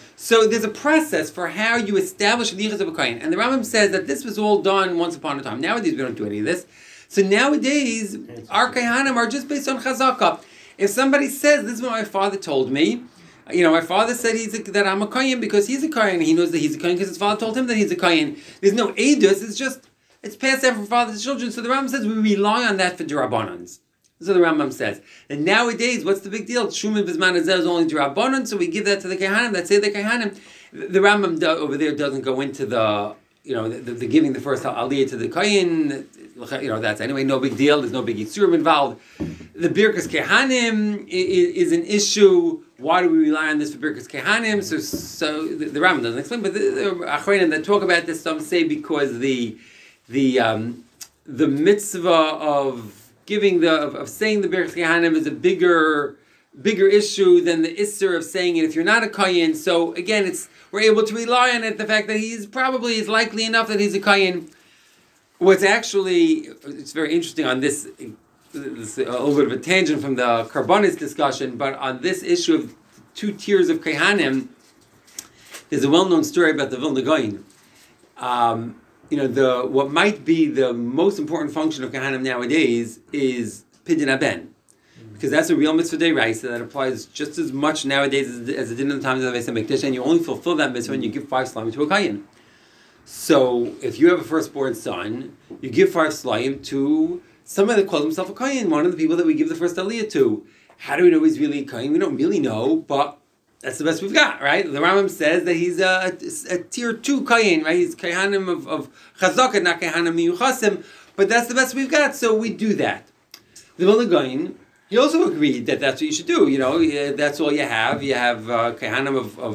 So there's a process for how you establish the yichus of a kohen. And the Rambam says that this was all done once upon a time. Nowadays we don't do any of this. So nowadays our kohanim are just based on chazakah. If somebody says, this is what my father told me, my father said that I'm a kohen because he's a kohen. He knows that he's a kohen because his father told him that he's a kohen. There's no edus, it's passed down from father to children. So the Rambam says we rely on that for D'Rabbanans. So the Rambam says. And nowadays, what's the big deal? Shumim B'zman Hazeh is only D'Rabbanan, so we give that to the Kehanim, that say the Kehanim. The Rambam over there doesn't go into the giving the first aliyah to the Kohen. That's anyway, no big deal. There's no big Yitzurim involved. The Birkas Kehanim is an issue. Why do we rely on this for Birkas Kehanim? So the Rambam doesn't explain, but the Achronim that talk about this, some say because the mitzvah of giving of saying the Birkas Kehanim is a bigger issue than the isser of saying it if you're not a kohen. So again, we're able to rely on it. The fact that is likely enough that he's a kohen. It's very interesting on this a little bit of a tangent from the Karbonis discussion, but on this issue of two tiers of kohanim, there's a well-known story about the Vilna Gaon. What might be the most important function of kohanim nowadays is pidyon haben, because that's a real mitzvah d'oraisa that applies just as much nowadays as it did in the times of the Beis Hamikdash, and you only fulfill that mitzvah when you give 5 slime to a kohen. So if you have a firstborn son, you give 5 slime to somebody that calls himself a kohen, one of the people that we give the first aliyah to. How do we know he's really a kohen? We don't really know, but that's the best we've got, right? The Rambam says that he's a tier 2 kohen, right? He's kohanim of chazaka, not kohanim miyuchasim, but that's the best we've got, so we do that. The Vilna Gaon, he also agreed that that's what you should do. That's all you have. You have kohanim of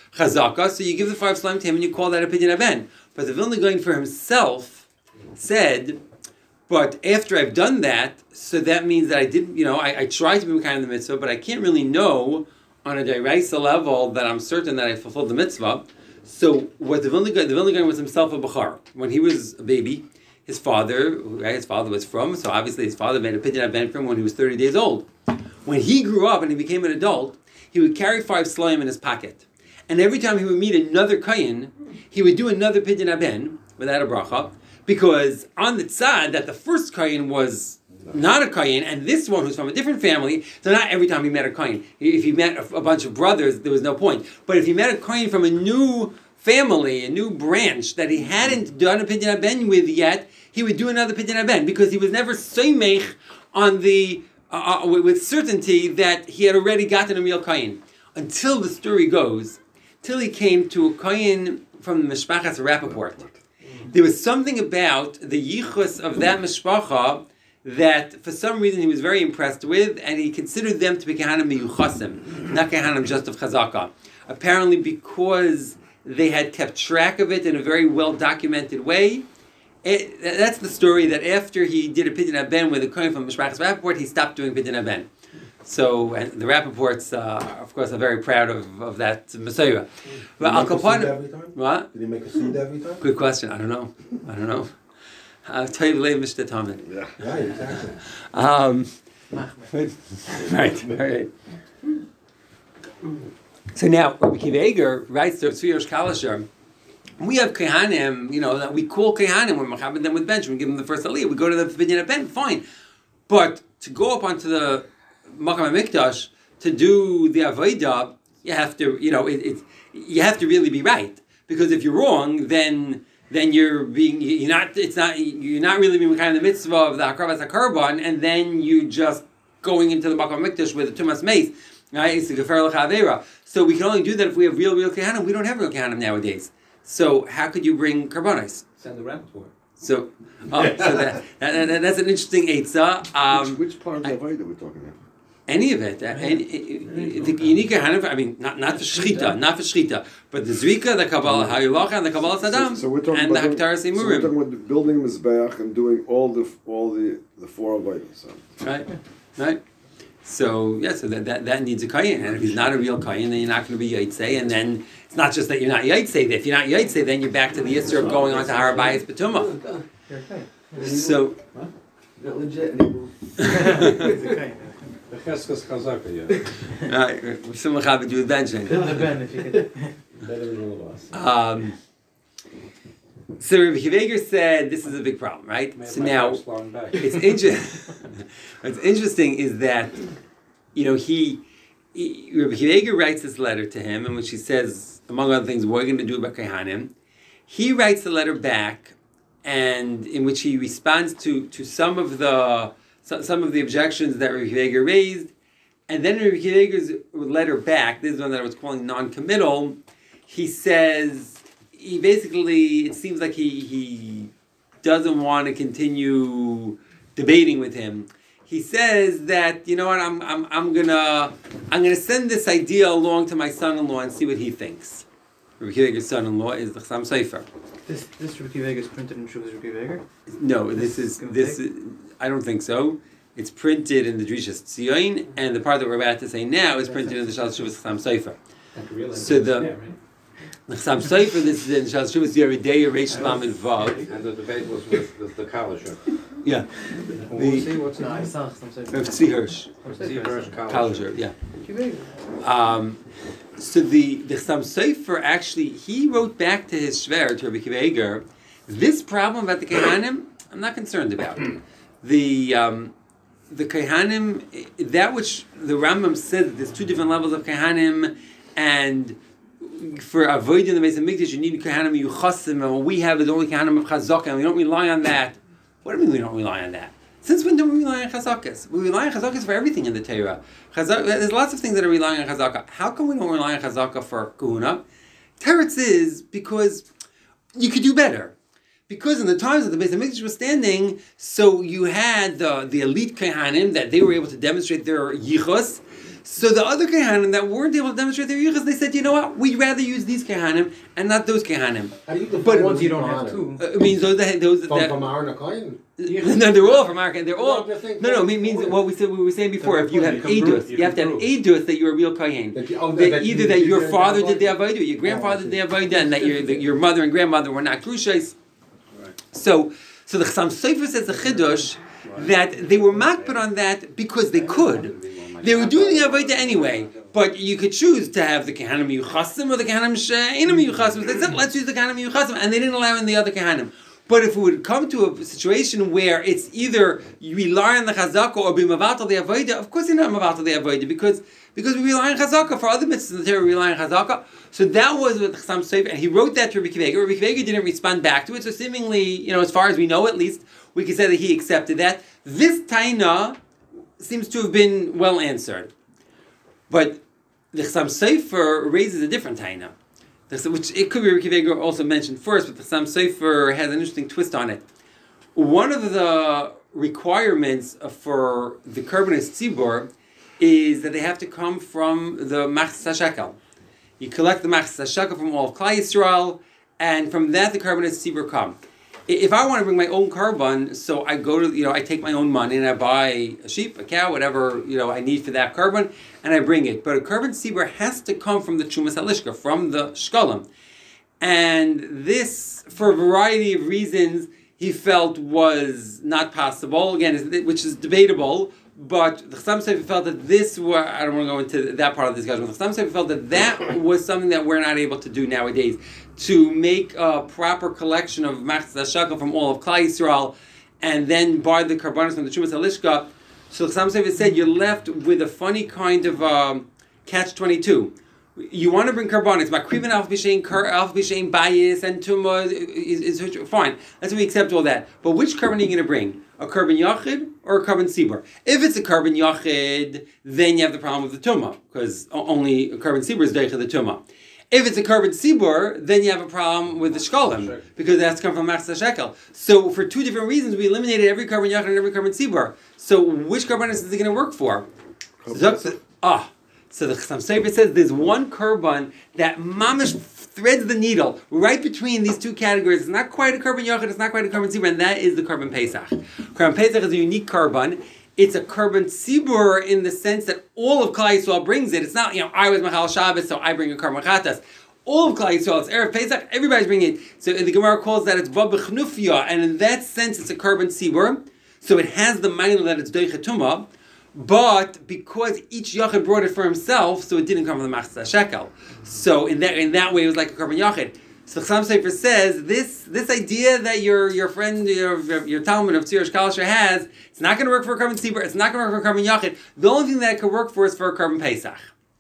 chazaka, so you give the 5 slime to him and you call that a pidyon aben. But the Vilna Gaon for himself said, but after I've done that, so that means that I didn't, I tried to be kind of the mitzvah, but I can't really know on a deraisa level that I'm certain that I fulfilled the mitzvah. So what the Vilna Gaon was himself a bachar. When he was a baby, his father was from, so obviously his father made a pidyon aben for him when he was 30 days old. When he grew up and he became an adult, he would carry 5 slayim in his pocket. And every time he would meet another kayin, he would do another pidyon aben without a bracha, because on the tzad that the first kayin was not a kayin, and this one who's from a different family, so not every time he met a kayin. If he met a bunch of brothers, there was no point. But if he met a kayin from a new family, a new branch that he hadn't done a pidyon aben with yet, he would do another pidyon aben, because he was never soymech on the with certainty that he had already gotten a meal kayin. Until the story goes, till he came to a kayin from the Mishpachas Rappaport. There was something about the yichus of that mishpacha that for some reason he was very impressed with, and he considered them to be kehanim miyuchasim, not kehanim just of chazaka. Apparently because they had kept track of it in a very well documented way. That's the story, that after he did a pidyon aben with a kohen from Mishpachas Rappaport, he stopped doing pidyon aben. So, and the Rappaports, of course, are very proud of that Messiah. But Al Kapon, what? Did he make a seed every time? Good question. I don't know. I'll tell you later, Mr. Talmud. Yeah, exactly. Right. So now, Rabbi Akiva Eiger writes to Tzvi Rosh Kalisher, we have Kehanim, that we call Kehanim, we're machabed them with bench, we give them the first aliyah, we go to the pidyon aben, fine. But to go up onto the Makam HaMikdash to do the Avodah, you have to, you have to really be right, because if you're wrong, then you're not really being kind of the mitzvah of the Hakravas HaKarban, and then you just going into the Makam HaMikdash with the Tumas Meis, right? It's the Gefer L'Chavera. So we can only do that if we have real Kehanim. We don't have real Kehanim nowadays. So how could you bring Karbanos? Send the Rappaport. So that's an interesting eitzah. Which part of the Avodah we're talking about? Any of it. The unique Kehanim, not for Shchita, but the Zrika, the Kabbalah Hayulacha, and the Kabbalah Saddam, So we're talking and the about Haktaras So we're talking Imurim. about building a Mizbeach and doing all the 4 Avodas. Right. So so that needs a kayin, and if he's not a real kayin, then you're not going to be yaitse. And then it's not just that you're not yaitse. If you're not yaitse, then you're back to the yisur of going on to Har Bayis B'tumah. So, Not legit anymore. It's a kain. The Cheskes Chazaka, yeah. right, we're still mechaber you with benching. Pidyon aben, if you could. Better than all of us. So Rabbi Akiva Eiger said this is a big problem, right? Made So my now house long back. it's what's interesting is that Rabbi Akiva Eiger writes this letter to him, in which he says, among other things, what are you going to do about Kehanim? He writes the letter back, and in which he responds to some of the objections that Rabbi Akiva Eiger raised, and then Rabbi Akiva Eiger's letter back, this is one that I was calling non-committal. He says, it seems like he doesn't want to continue debating with him. He says that, I'm gonna send this idea along to my son-in-law and see what he thinks. Rabbi Akiva Eiger's son-in-law is the Chassam Sofer. This Rabbi Akiva Eiger is printed in Shuvas Rabbi Akiva Eiger? No, this is I don't think so. It's printed in the Drishas Tzion, and the part that we're about to say now is printed in the Shal Shuvas Chassam Sofer. So the Chassam Sofer, this is in Shal Shuvas Yeridei Reish Lamed Vav. And the debate was with the Kalisher. Yeah. We'll see what's No, name. it's not. I'm sorry. Tzvi Hirsch. Ziverish Kalisher, yeah. Akiva Eiger. So the Chassam Sofer actually, he wrote back to his Shver, to Rabbi Akiva Eiger, this problem about the Kehanim, I'm not concerned about. The Kehanim, that which the Rambam said that there's 2 different levels of Kehanim, and for avoiding the Beis HaMikdash, you need Kehanim Yuchasim, and what we have is only Kehanim of Chazaka, and we don't rely on that. What do you mean we don't rely on that? Since when don't we rely on Chazakas? We rely on Chazakas for everything in the Torah. There's lots of things that are relying on Chazaka. How come we don't rely on Chazaka for Kahuna? Teretz is because you could do better. Because in the times that the Beis HaMikdash was standing, so you had the elite Kehanim that they were able to demonstrate their yichus. So the other Kehanim that weren't able to demonstrate their yichus, they said, you know what, we'd rather use these Kehanim and not those Kehanim. How do you define But ones You don't have Kohanim? to. It means those that From Aaron Kohen? no, they're all from America. They're all No, I'm just saying- no. It means what we were saying before. If you have You can prove- edus, you you have to can have prove. edus that you're a real kohen. Either that your father did the avodah, your grandfather did the avodah, and that your mother and grandmother were not grushas. Right. So the Chassam Sofer says the chiddush that they were makbid on that because they could. They were doing the avodah anyway, but you could choose to have the Kehanim Yuchasim or the Kehanim She'enim Yuchasim. They said, let's use the Kehanim Yuchasim, and they didn't allow in the other Kehanim. But if it would come to a situation where it's either you rely on the Chazakah or be Mavatal the Avodah, of course you're not Mavatal the Avodah because we rely on Chazakah. For other mitzvahs in the Torah, we rely on Chazakah. So that was what the Chassam Sofer, and he wrote that to Rabbi Akiva Eiger. Rabbi Akiva Eiger didn't respond back to it, so seemingly, as far as we know at least, we can say that he accepted that. This Taina seems to have been well answered. But the Chassam Sofer raises a different Taina, which it could be Rabbi Akiva Eiger also mentioned first, but the Chassam Sofer has an interesting twist on it. One of the requirements for the Korbanos Tzibur is that they have to come from the Machzas HaShekel. You collect the Machzas HaShekel from all of Klal Yisrael, and from that the Korbanos Tzibur come. If I want to bring my own korban, so I go to, I take my own money and I buy a sheep, a cow, whatever, I need for that korban, and I bring it. But a korban tzibur has to come from the Trumas Halishka, from the shkolim. And this, for a variety of reasons, he felt was not possible, again, which is debatable, but the Chassam Sofer felt that I don't want to go into that part of the discussion, but the Chassam Sofer felt that was something that we're not able to do nowadays, to make a proper collection of Machzas HaShekel from all of Klal Yisrael, and then buy the Karbanos from the Trumas Halishka. So the Chassam Sofer said you're left with a funny kind of catch-22. You want to bring Karbanos, Makrivin Alf B'Shein Bayis and Tumah is fine. Let's say we accept all that. But which Karban are you going to bring? A Karban Yachid or a Karban Tzibur? If it's a Karban Yachid, then you have the problem with the Tumah, because only a Karban Tzibur is Deicha the Tumah. If it's a Karban Tzibur, then you have a problem with the Shkolim, because that's come from Machzas HaShekel. So for two different reasons, we eliminated every Karban Yachid and every Karban Tzibur. So which Karban is it going to work for? So the Chassam Sofer says there's one korban that mamish threads the needle right between these two categories. It's not quite a korban yachid, it's not quite a korban tzibur, and that is the korban Pesach. Korban Pesach is a unique korban. It's a korban tzibur in the sense that all of Klal Yisrael brings it. It's not, I was Machal Shabbos, so I bring a korban chatas. All of Klal Yisrael, it's Erev Pesach, everybody's bringing it. So the Gemara calls that it's Vav B'chnufya, and in that sense it's a korban tzibur. So it has the ma'ila that it's Deicha Tumah. But because each yachid brought it for himself, so it didn't come from the Machzas HaShekel. So in that way, it was like a korban yachid. So Chassam Sofer says this idea that your friend, your Talmud of Tzir Shkalsher has, it's not going to work for a korban tzibur. It's not going to work for a korban yachid. The only thing that it could work for is for a korban Pesach.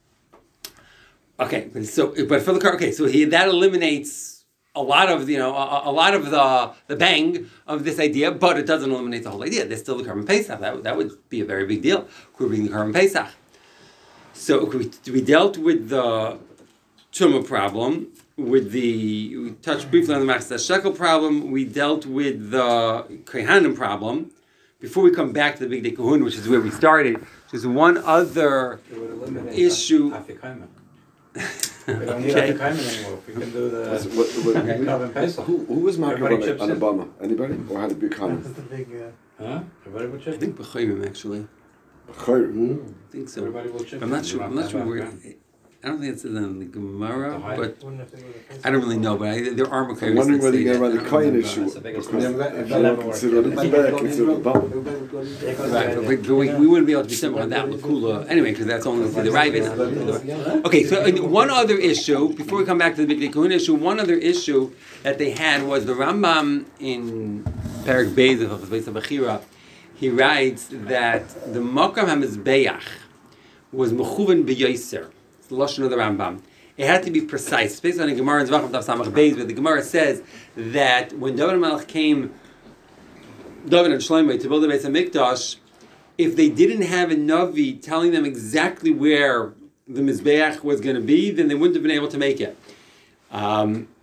Okay, so that eliminates a lot of the bang of this idea, but it doesn't eliminate the whole idea. There's still the korban Pesach. That would be a very big deal. We're bringing the korban Pesach. So we dealt with the Tumah problem. We touched briefly on the Machzas HaShekel problem. We dealt with the Kohanim problem. Before we come back to the Big Day Kahun, which is where we started, there's one other issue. We don't need Okay. Afikomen anymore. We can do the Okay. Korban Pesach. Who was Everybody Makar chips on in. Obama? Anybody? Or had it be Khan? Huh? Everybody will I chip. think B'chayim actually. Chayr. I think so. Everybody will chip. I'm not sure. I'm not sure where. I don't think it's in the Gemara, but I don't really know. But there are Makayim. I'm wondering whether you get around the Kohen Kayin issue. That's the biggest Because one. if you don't consider it bad, consider it Obama. Right, but we wouldn't be able to be simple on that Lakula anyway, because that's only the Ravid. Okay, so one other issue before we come back to the Big Day Kahuna issue. One other issue that they had was the Rambam in Perek Beis of Beis Bechira. He writes that the Makam HaMizbeach was mechuven b'yoser. It's the lashon of the Rambam. It had to be precise. It's based on the Gemara in Zvachim Tav Samach Beis, where the Gemara says that when David HaMelech came, David and Shlomo, to build the Beis HaMikdash, if they didn't have a Navi telling them exactly where the Mizbeach was going to be, then they wouldn't have been able to make it.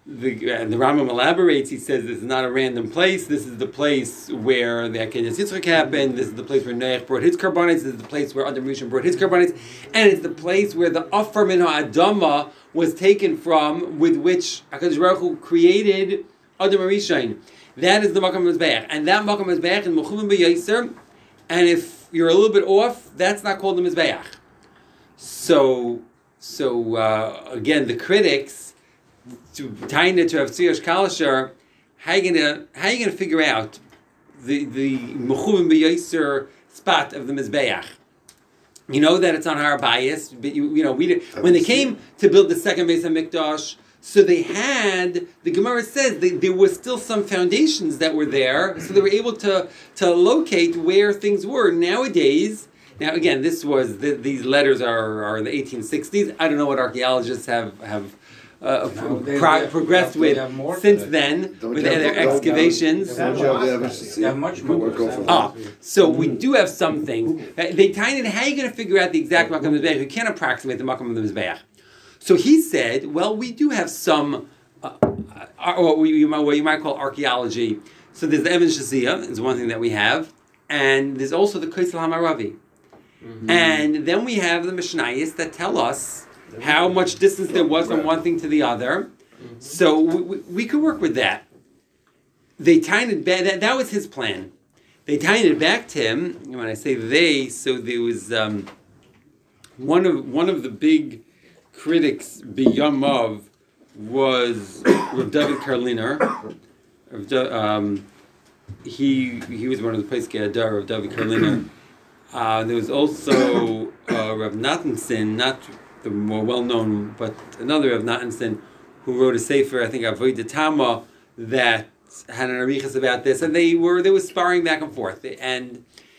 the Rambam elaborates. He says this is not a random place. This is the place where the Akedah Yitzchak happened. This is the place where Noach brought his karbanis. This is the place where Adam Rishon brought his karbanis, and it's the place where the Afar Min Ha'adama was taken from, with which HaKadosh Baruch Hu created Adam Rishon. That is the Makam Mizbeach, and that Makam Mizbeach in Mechuvim B'Yaiser. And if you're a little bit off, that's not called the Mizbeach. So again, the critics, to tying it to Rav Tzvi Kalisher, how are you gonna figure out the Mechuvim B'Yaiser spot of the Mizbeach? You know that it's on Har Bayis, but when they came to build the second Beis HaMikdash, so they had, the Gemara says there were still some foundations that were there, so they were able to locate where things were. Nowadays, now again, these letters are in the 1860s. I don't know what archaeologists have progressed with since then with their excavations. Much more. So we do have some things. They tiny it. How are you going to figure out the exact Makam Mizbeach? You can't approximate the Makam of the Mizbeach. So he said, well, we do have some, what you might call archaeology. So there's the Evan Shazia, is one thing that we have, and there's also the Kaisel HaMaravi. Mm-hmm. And then we have the Mishnayos that tell us how much distance there was from one thing to the other. Mm-hmm. So we could work with that. They tied it back, that was his plan. They tied it back to him, and when I say they, so there was one of the big critics B'Yamav was Rav David Karliner. He was one of the Pesach Adar of David Karliner. There was also Rav Nathanson, not the more well-known, but another Rav Nathanson, who wrote a sefer, I think Avodah Tama, that had an arichas about this, and they were sparring back and forth, and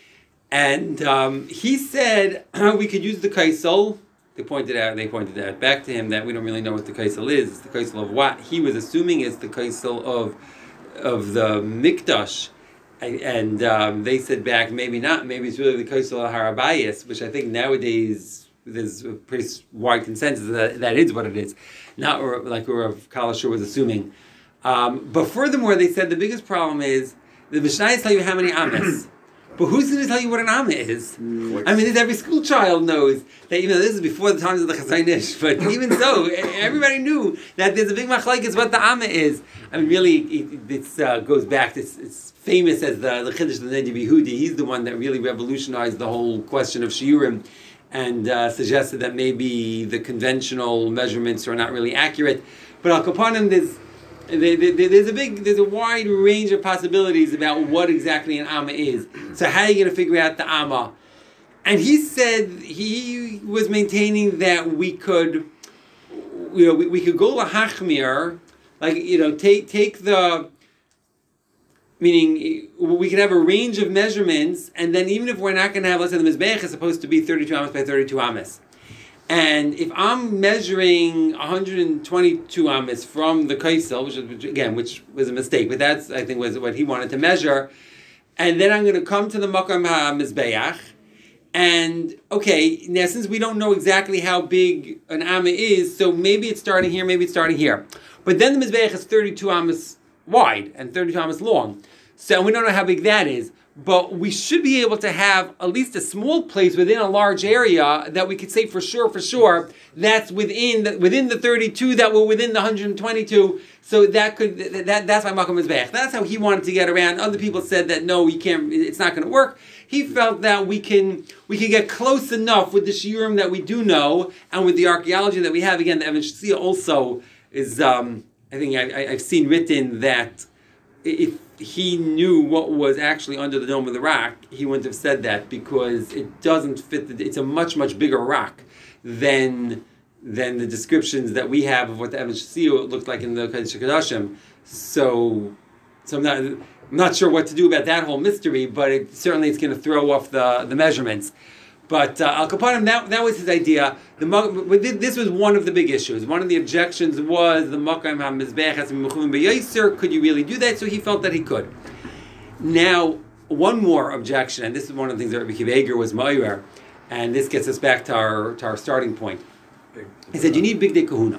he said we could use the kaisel. They pointed out back to him that we don't really know what the kaisel is. It's the kaisel of what he was assuming is the kaisel of the mikdash, and they said back maybe not. Maybe it's really the kaisel of Har Bayis, which I think nowadays there's a pretty wide consensus that is what it is, not like Rav Kalisher was assuming. But furthermore, they said the biggest problem is the Mishnayos tell you how many ames. But who's going to tell you what an Amma is? I mean, every school child knows that, this is before the times of the Chazon Ish, but even so, everybody knew that there's a big machlokes what the Amma is. I mean, really, it goes back, it's famous as the Chiddush of the Nedi Yehudi. He's the one that really revolutionized the whole question of shiurim and suggested that maybe the conventional measurements are not really accurate. But Al Kapanim, there's a wide range of possibilities about what exactly an Amma is. So how are you going to figure out the Amma? And he said he was maintaining that we could we could go lahachmir, take the, meaning we could have a range of measurements, and then even if we're not going to have, let's say the Mizbeach is supposed to be 32 amas by 32 amas. And if I'm measuring 122 amas from the kaisel, which was a mistake, but that's, I think, was what he wanted to measure, and then I'm going to come to the Makam HaMizbeach, and okay, now since we don't know exactly how big an amma is, so maybe it's starting here, maybe it's starting here. But then the Mizbeach is 32 amas wide and 32 amas long. So we don't know how big that is. But we should be able to have at least a small place within a large area that we could say for sure, that's within the 32 that were within the 122. So that's my Makam Mizbeach. That's how he wanted to get around. Other people said that no, you can't. It's not going to work. He felt that we can get close enough with the shiurim that we do know and with the archaeology that we have. Again, the Evan Shazia also is. I think I've seen written that if he knew what was actually under the dome of the rock, he wouldn't have said that because it doesn't fit. It's a much, much bigger rock than the descriptions that we have of what the Evan Shazia looked like in the Kodesh HaKodashim. So I'm not sure what to do about that whole mystery, but it's going to throw off the measurements. But Al Kapanim, that was his idea. This was one of the big issues. One of the objections was the Makam HaMizbeach has to be Mechuvim B'Yaiser. Could you really do that? So he felt that he could. Now, one more objection, and this is one of the things that Rabbi Akiva Eiger was ma'ayer, and this gets us back to our starting point. He said, you need Big Day Kahuna.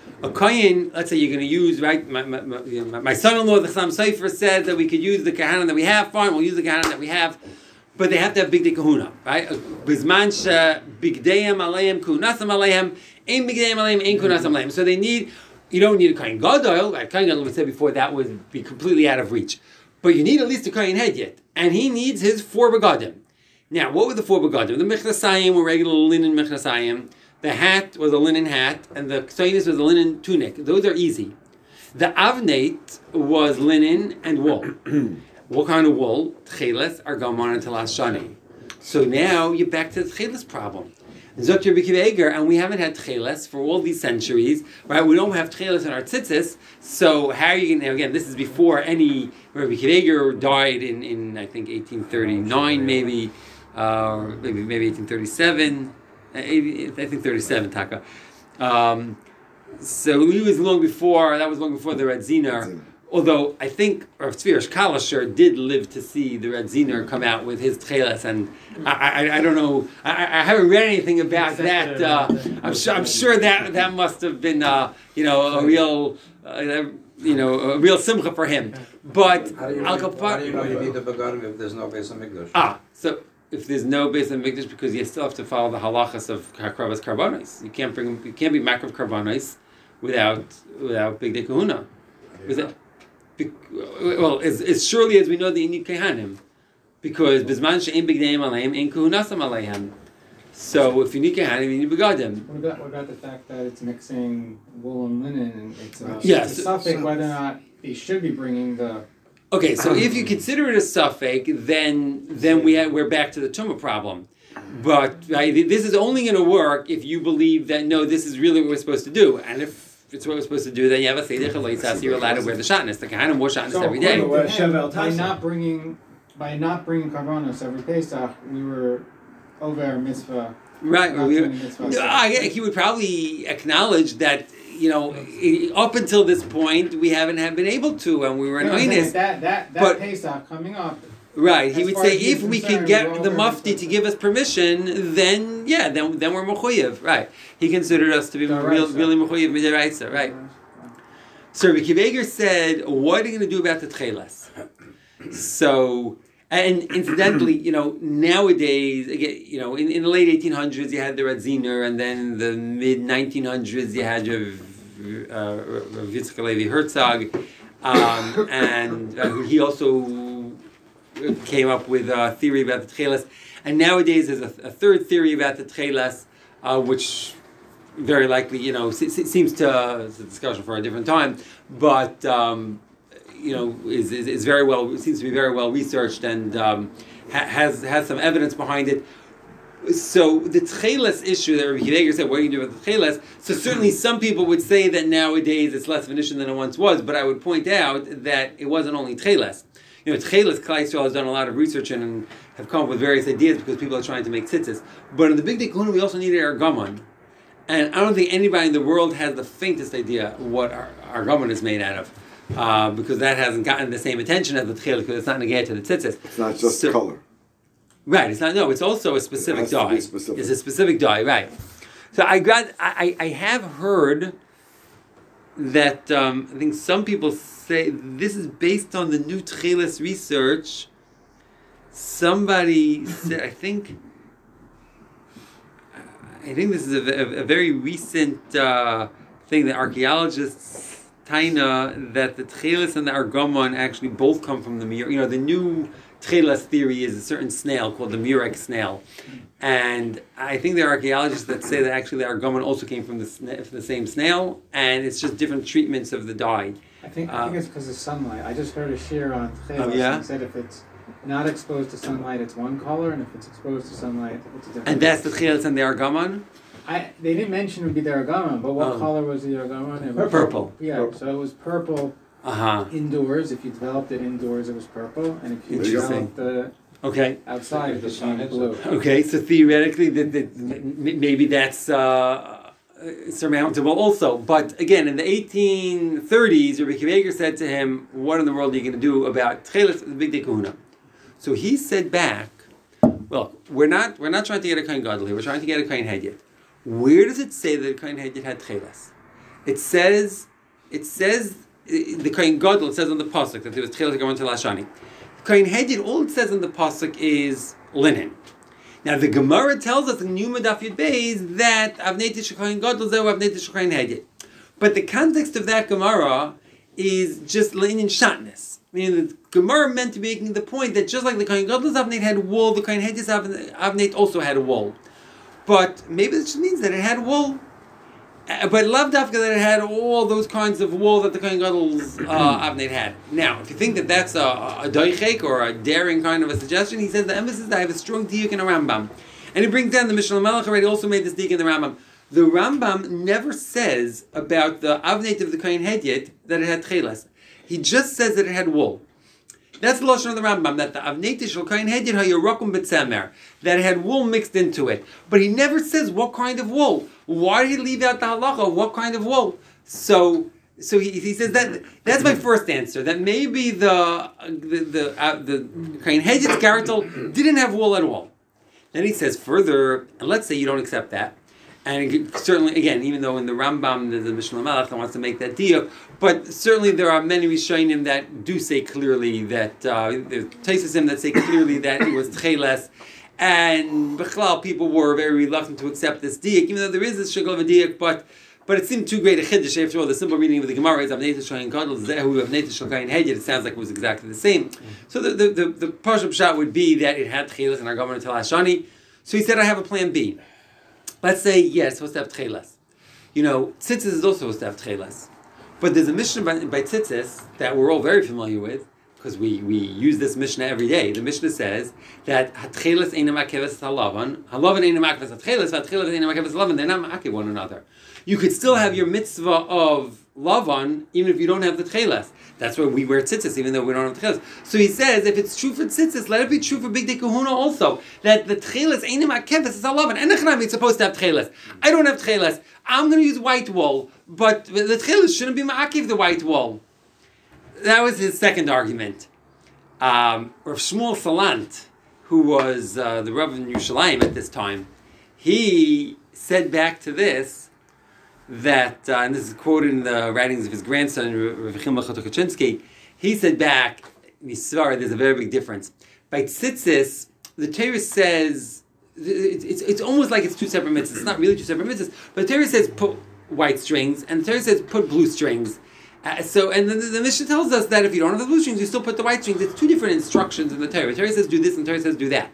A kohen, let's say you're going to use, right? My son-in-law, the Chassam Sofer, said that we could use the kahana that we have. Fine, we'll use the kahana that we have, but they have to have bigdei kahuna, right? Bizman bigdeihem aleim kunasam aleim, ein bigdeihem aleim, ein kunasam aleim. So they need. You don't need a kohen gadol. Right? Kohen gadol, we said before, that would be completely out of reach. But you need at least a kohen hedyot, and he needs his 4 begadim. Now, what were the 4 begadim? The mechnasayim were regular linen mechnasayim. The hat was a linen hat, and the ksainis was a linen tunic. Those are easy. The avnate was linen and wool. What kind of wool? Tcheles, argamon, and telas shani. So now you're back to the tcheles problem. Zok Rabbi Akiva Eiger, and we haven't had tcheles for all these centuries, right? We don't have tcheles in our tzitzis, so how are you going to, again, this is before any, Rabbi Akiva Eiger died in I think 1839 maybe 1837. I think 37, Taka. So he was long before, that was long before the Radziner. Although I think Rav Tzvi Kalasher did live to see the Radziner come out with his tcheles, and I don't know, I haven't read anything about that. I'm sure that must have been a real simcha for him. But How do you know you need the begadim if there's no Beis Hamikdash? So if there's no Beis Hamikdash, because you still have to follow the halachas of Hakravas Karbanos. You can't be Makrav Karbanos without Bigdei Kahuna. Well, as surely as we know that you need Kehanim, because Bizman she'en Bigdeim aleim, ein Kahunasam aleihem. So if you need Kehanim, you need Begadim. What about the fact that it's mixing wool and linen, and it's a suffix whether or not they should be bringing the... Okay, so if you consider it a suffix, then we're back to the Tumah problem. But this is only going to work if you believe that, no, this is really what we're supposed to do. And if it's what we're supposed to do, then you have a Seder Chalitza, so you're allowed to wear the shatnez. The Kehanim wore shatnez every day. By not bringing karbanos every Pesach, we were over mitzvah. Right. He would probably acknowledge that, up until this point, we haven't been able to, and we were in Oines. That Pesach coming up. Right. He would say, if we can get the mufti to give us permission, then we're mechuyev. Right. He considered us to be really mechuyev midiraisa. Right. So Rabbi Akiva Eiger said, what are you going to do about the tcheles? So, and incidentally, nowadays, again, in the late 1800s, you had the Radziner, and then in the mid 1900s, you had Rav Yitzchak Levi Herzog, and he also came up with a theory about the tcheles. And nowadays, there's a third theory about the tcheles, which very likely, seems to, it's a discussion for a different time, but is very well, seems to be very well researched and has some evidence behind it. So the tcheles issue that Rabbi Akiva Eiger said, what do you do with the tcheles? So certainly some people would say that nowadays it's less of an issue than it once was, but I would point out that it wasn't only tcheles. Tcheles, Klal Yisrael has done a lot of research and have come up with various ideas because people are trying to make tzitzis. But in the Bigdei Kahuna, we also needed argamon. And I don't think anybody in the world has the faintest idea what argamon is made out of. Because that hasn't gotten the same attention as the tcheles, because it's not negated to the tzitzis. It's not just color. Right, it's not, no, it's also a specific dye. It's a specific dye, right. So I have heard that, I think some people say, this is based on the new tcheles research. Somebody said, I think this is a very recent thing that archaeologists taina that the tcheles and the argamon actually both come from the mirror. The new tcheles theory is a certain snail called the murex snail, and I think there are archaeologists that say that actually the argamon also came from the same snail, and it's just different treatments of the dye. I think it's because of sunlight. I just heard a shir on tcheles and said if it's not exposed to sunlight, it's one color, and if it's exposed to sunlight, it's a different. And that's the tcheles and the argamon. They didn't mention it would be the argamon, but what color was the argamon? It was purple. Yeah, purple. So it was purple. Indoors, if you developed it indoors, it was purple, and if you developed it outside, it was blue. Okay, so theoretically, maybe that's surmountable also. But again, in the 1830s, Rabbi Akiva Eiger said to him, "What in the world are you going to do about tcheles, the Bigdei Kahuna?" So he said back, "Well, we're not trying to get a kohen gadol here. We're trying to get a kohen hedyot. Where does it say that a kohen hedyot had tcheles?" It says, the Kohen Gadol, it says on the pasuk that there was Tchilas Garon Tel Hashani. Kohen Hedid, all it says on the pasuk is linen. Now the Gemara tells us in Yuma Daf Yud Beis that Avnei Tishul Kohen Gadol Zeu Avnei Tishul Kohen Hedid. But the context of that Gemara is just linen shatness. Meaning the Gemara meant to be making the point that just like the Kohen Gadol's Avnei had wool, the Kohen Hedid's Avnei also had wool. But maybe it just means that it had wool. But lav dafka that it had all those kinds of wool that the Kohen Gadol's Avnei had. Now, if you think that that's a doichek or a daring kind of a suggestion, he says the emphasis is that I have a strong diuk in a Rambam. And he brings down the Mishnah Melech already also made this diuk in the Rambam. The Rambam never says about the Avnei of the Kohen Hedid that it had tchelas. He just says that it had wool. That's the lashon of the Rambam, that the Avnei Tishul Kohen Hedid haYerakum B'Tzemer, that it had wool mixed into it. But he never says what kind of wool. Why did he leave out the halacha? What kind of wool? So he says that's my first answer. That maybe the Kohen Hedid's gartel didn't have wool at all. Then he says further, and let's say you don't accept that. And certainly, again, even though in the Rambam, the Mishnah Malach wants to make that diuk, but certainly there are many Rishonim that do say clearly that, there's Taisasim that say clearly that it was tcheles, and Bechlal, people were very reluctant to accept this diuk, even though there is this shigl of a diuk, but it seemed too great a chiddush. After all, the simple reading of the Gemara is Avnei Tishul Kohen Gadol Zehu Avnei Tishul Kohen Hedid. It sounds like it was exactly the same. So the Pashup shot would be that it had tcheles and Argaman Tel Hashani. So he said, I have a plan B. Let's say, it's supposed to have tchelas. Tzitzis is also supposed to have tchelas. But there's a Mishnah by Tzitzis that we're all very familiar with, because we use this Mishnah every day. The Mishnah says that hatchelas eina ma'akeves halavan, halavan eina ma'akeves hatchelas, hatchelas eina ma'akeves halavan, they're not ma'akev one another. You could still have your mitzvah of lavan, even if you don't have the tchelas. That's why we wear tzitzis, even though we don't have tchelas. So he says, if it's true for tzitzis, let it be true for Big Day Kahuna also. That the tchelas, einim akefes, is alavan. And it's supposed to have tchelas. I don't have tchelas. I'm going to use white wool, but the tchelas shouldn't be ma'akev the white wool. That was his second argument. Rav Shmuel Salant, who was the Rav in Yerushalayim at this time, he said back to this, that, and this is quoted in the writings of his grandson, Rav Chilma Chotokachinsky, he said back, Misvar, there's a very big difference. By tzitzis, the Torah says, it's almost like it's two separate mitzvahs. It's not really two separate mitzvahs, but the Torah says put white strings, and the Torah says put blue strings. And then the Mishnah tells us that if you don't have the blue strings, you still put the white strings. It's two different instructions in the Torah. The Torah says do this, and the Torah says do that.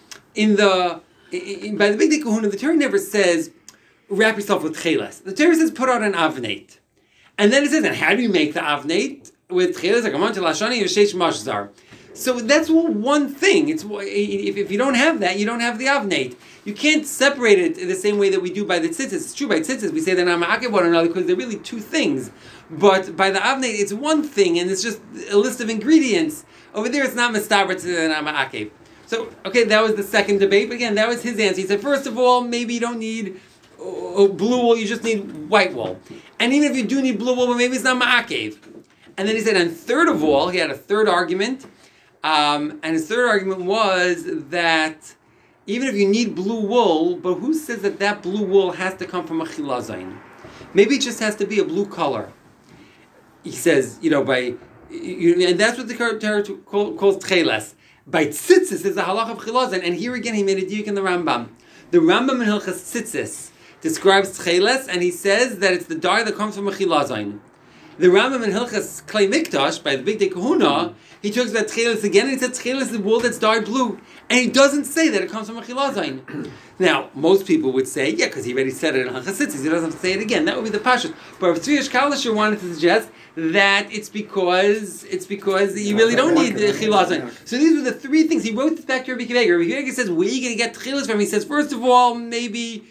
By the Big Day Kahuna, the Torah never says, wrap yourself with tchelas. The Torah says put on an avneit. And then it says, and how do you make the avneit? With tchelas, like Garon Tel Hashani, Yeshesh Mashzar. So that's one thing. If you don't have that, you don't have the avneit. You can't separate it in the same way that we do by the tzitzis. It's true, by tzitzis, we say they're not ma'akev one another because they're really two things. But by the avneit, it's one thing, and it's just a list of ingredients. Over there, it's not mistaber, it's not ma'akev. So, okay, that was the second debate. But again, that was his answer. He said, first of all, maybe you don't need blue wool, you just need white wool. And even if you do need blue wool, but maybe it's not ma'akev. And then he said, and third of all, he had a third argument. And his third argument was that even if you need blue wool, but who says that blue wool has to come from a chilazain? Maybe it just has to be a blue color. He says, and that's what the Torah calls tchelas. By tzitzis is the halach of chilazain. And here again, he made a diuk in the Rambam. The Rambam in Hilchas Tzitzis describes tcheles, and he says that it's the dye that comes from a chilazain. The Rambam in Hilchas Klei Mikdash, by the Big Day Kahuna, he talks about tcheles again, and he says tcheles is the wool that's dyed blue. And he doesn't say that it comes from a chilazain. Now, most people would say, because he already said it in Hilchas Tzitzis, he doesn't have to say it again. That would be the pashut. But Rav Tzvi Kalisher wanted to suggest that it's because you really don't need the chilazain. So these were the three things. He wrote this back to Rabbi Akiva Eiger. Rabbi Akiva Eiger says, where are you going to get tcheles from? He says, first of all, maybe,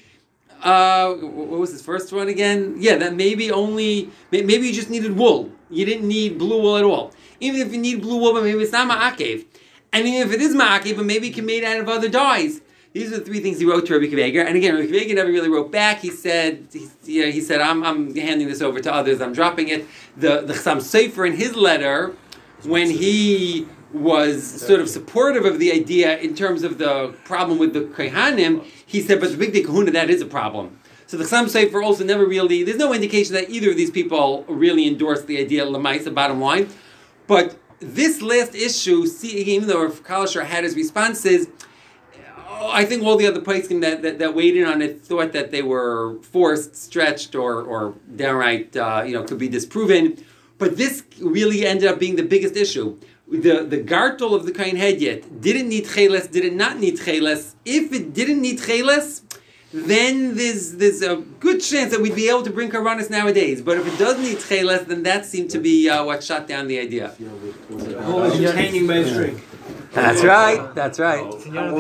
what was his first one again? Yeah, that maybe you just needed wool. You didn't need blue wool at all. Even if you need blue wool, but maybe it's not ma'akev. And even if it is ma'akev, but maybe it can be made out of other dyes. These are the three things he wrote to Rabbi Akiva Eiger. And again, Rabbi Akiva Eiger never really wrote back. He said, I'm handing this over to others. I'm dropping it. The Chassam Sofer in his letter, when he was sort of supportive of the idea in terms of the problem with the Kohanim, he said, but the Big Day Kahuna, that is a problem. So the Chassam Sofer also never really, there's no indication that either of these people really endorsed the idea of Lamaisa, bottom line. But this last issue, even though Rav Kalisher had his responses, I think all the other poskim that weighed in on it thought that they were forced, stretched, or downright, could be disproven. But this really ended up being the biggest issue. The gartel of the Kohen Hedyet didn't need cheles, did it not need cheles? If it didn't need cheles, then there's a good chance that we'd be able to bring karbanis nowadays. But if it does need cheles, then that seemed to be what shut down the idea. Retaining mainstream. That's right.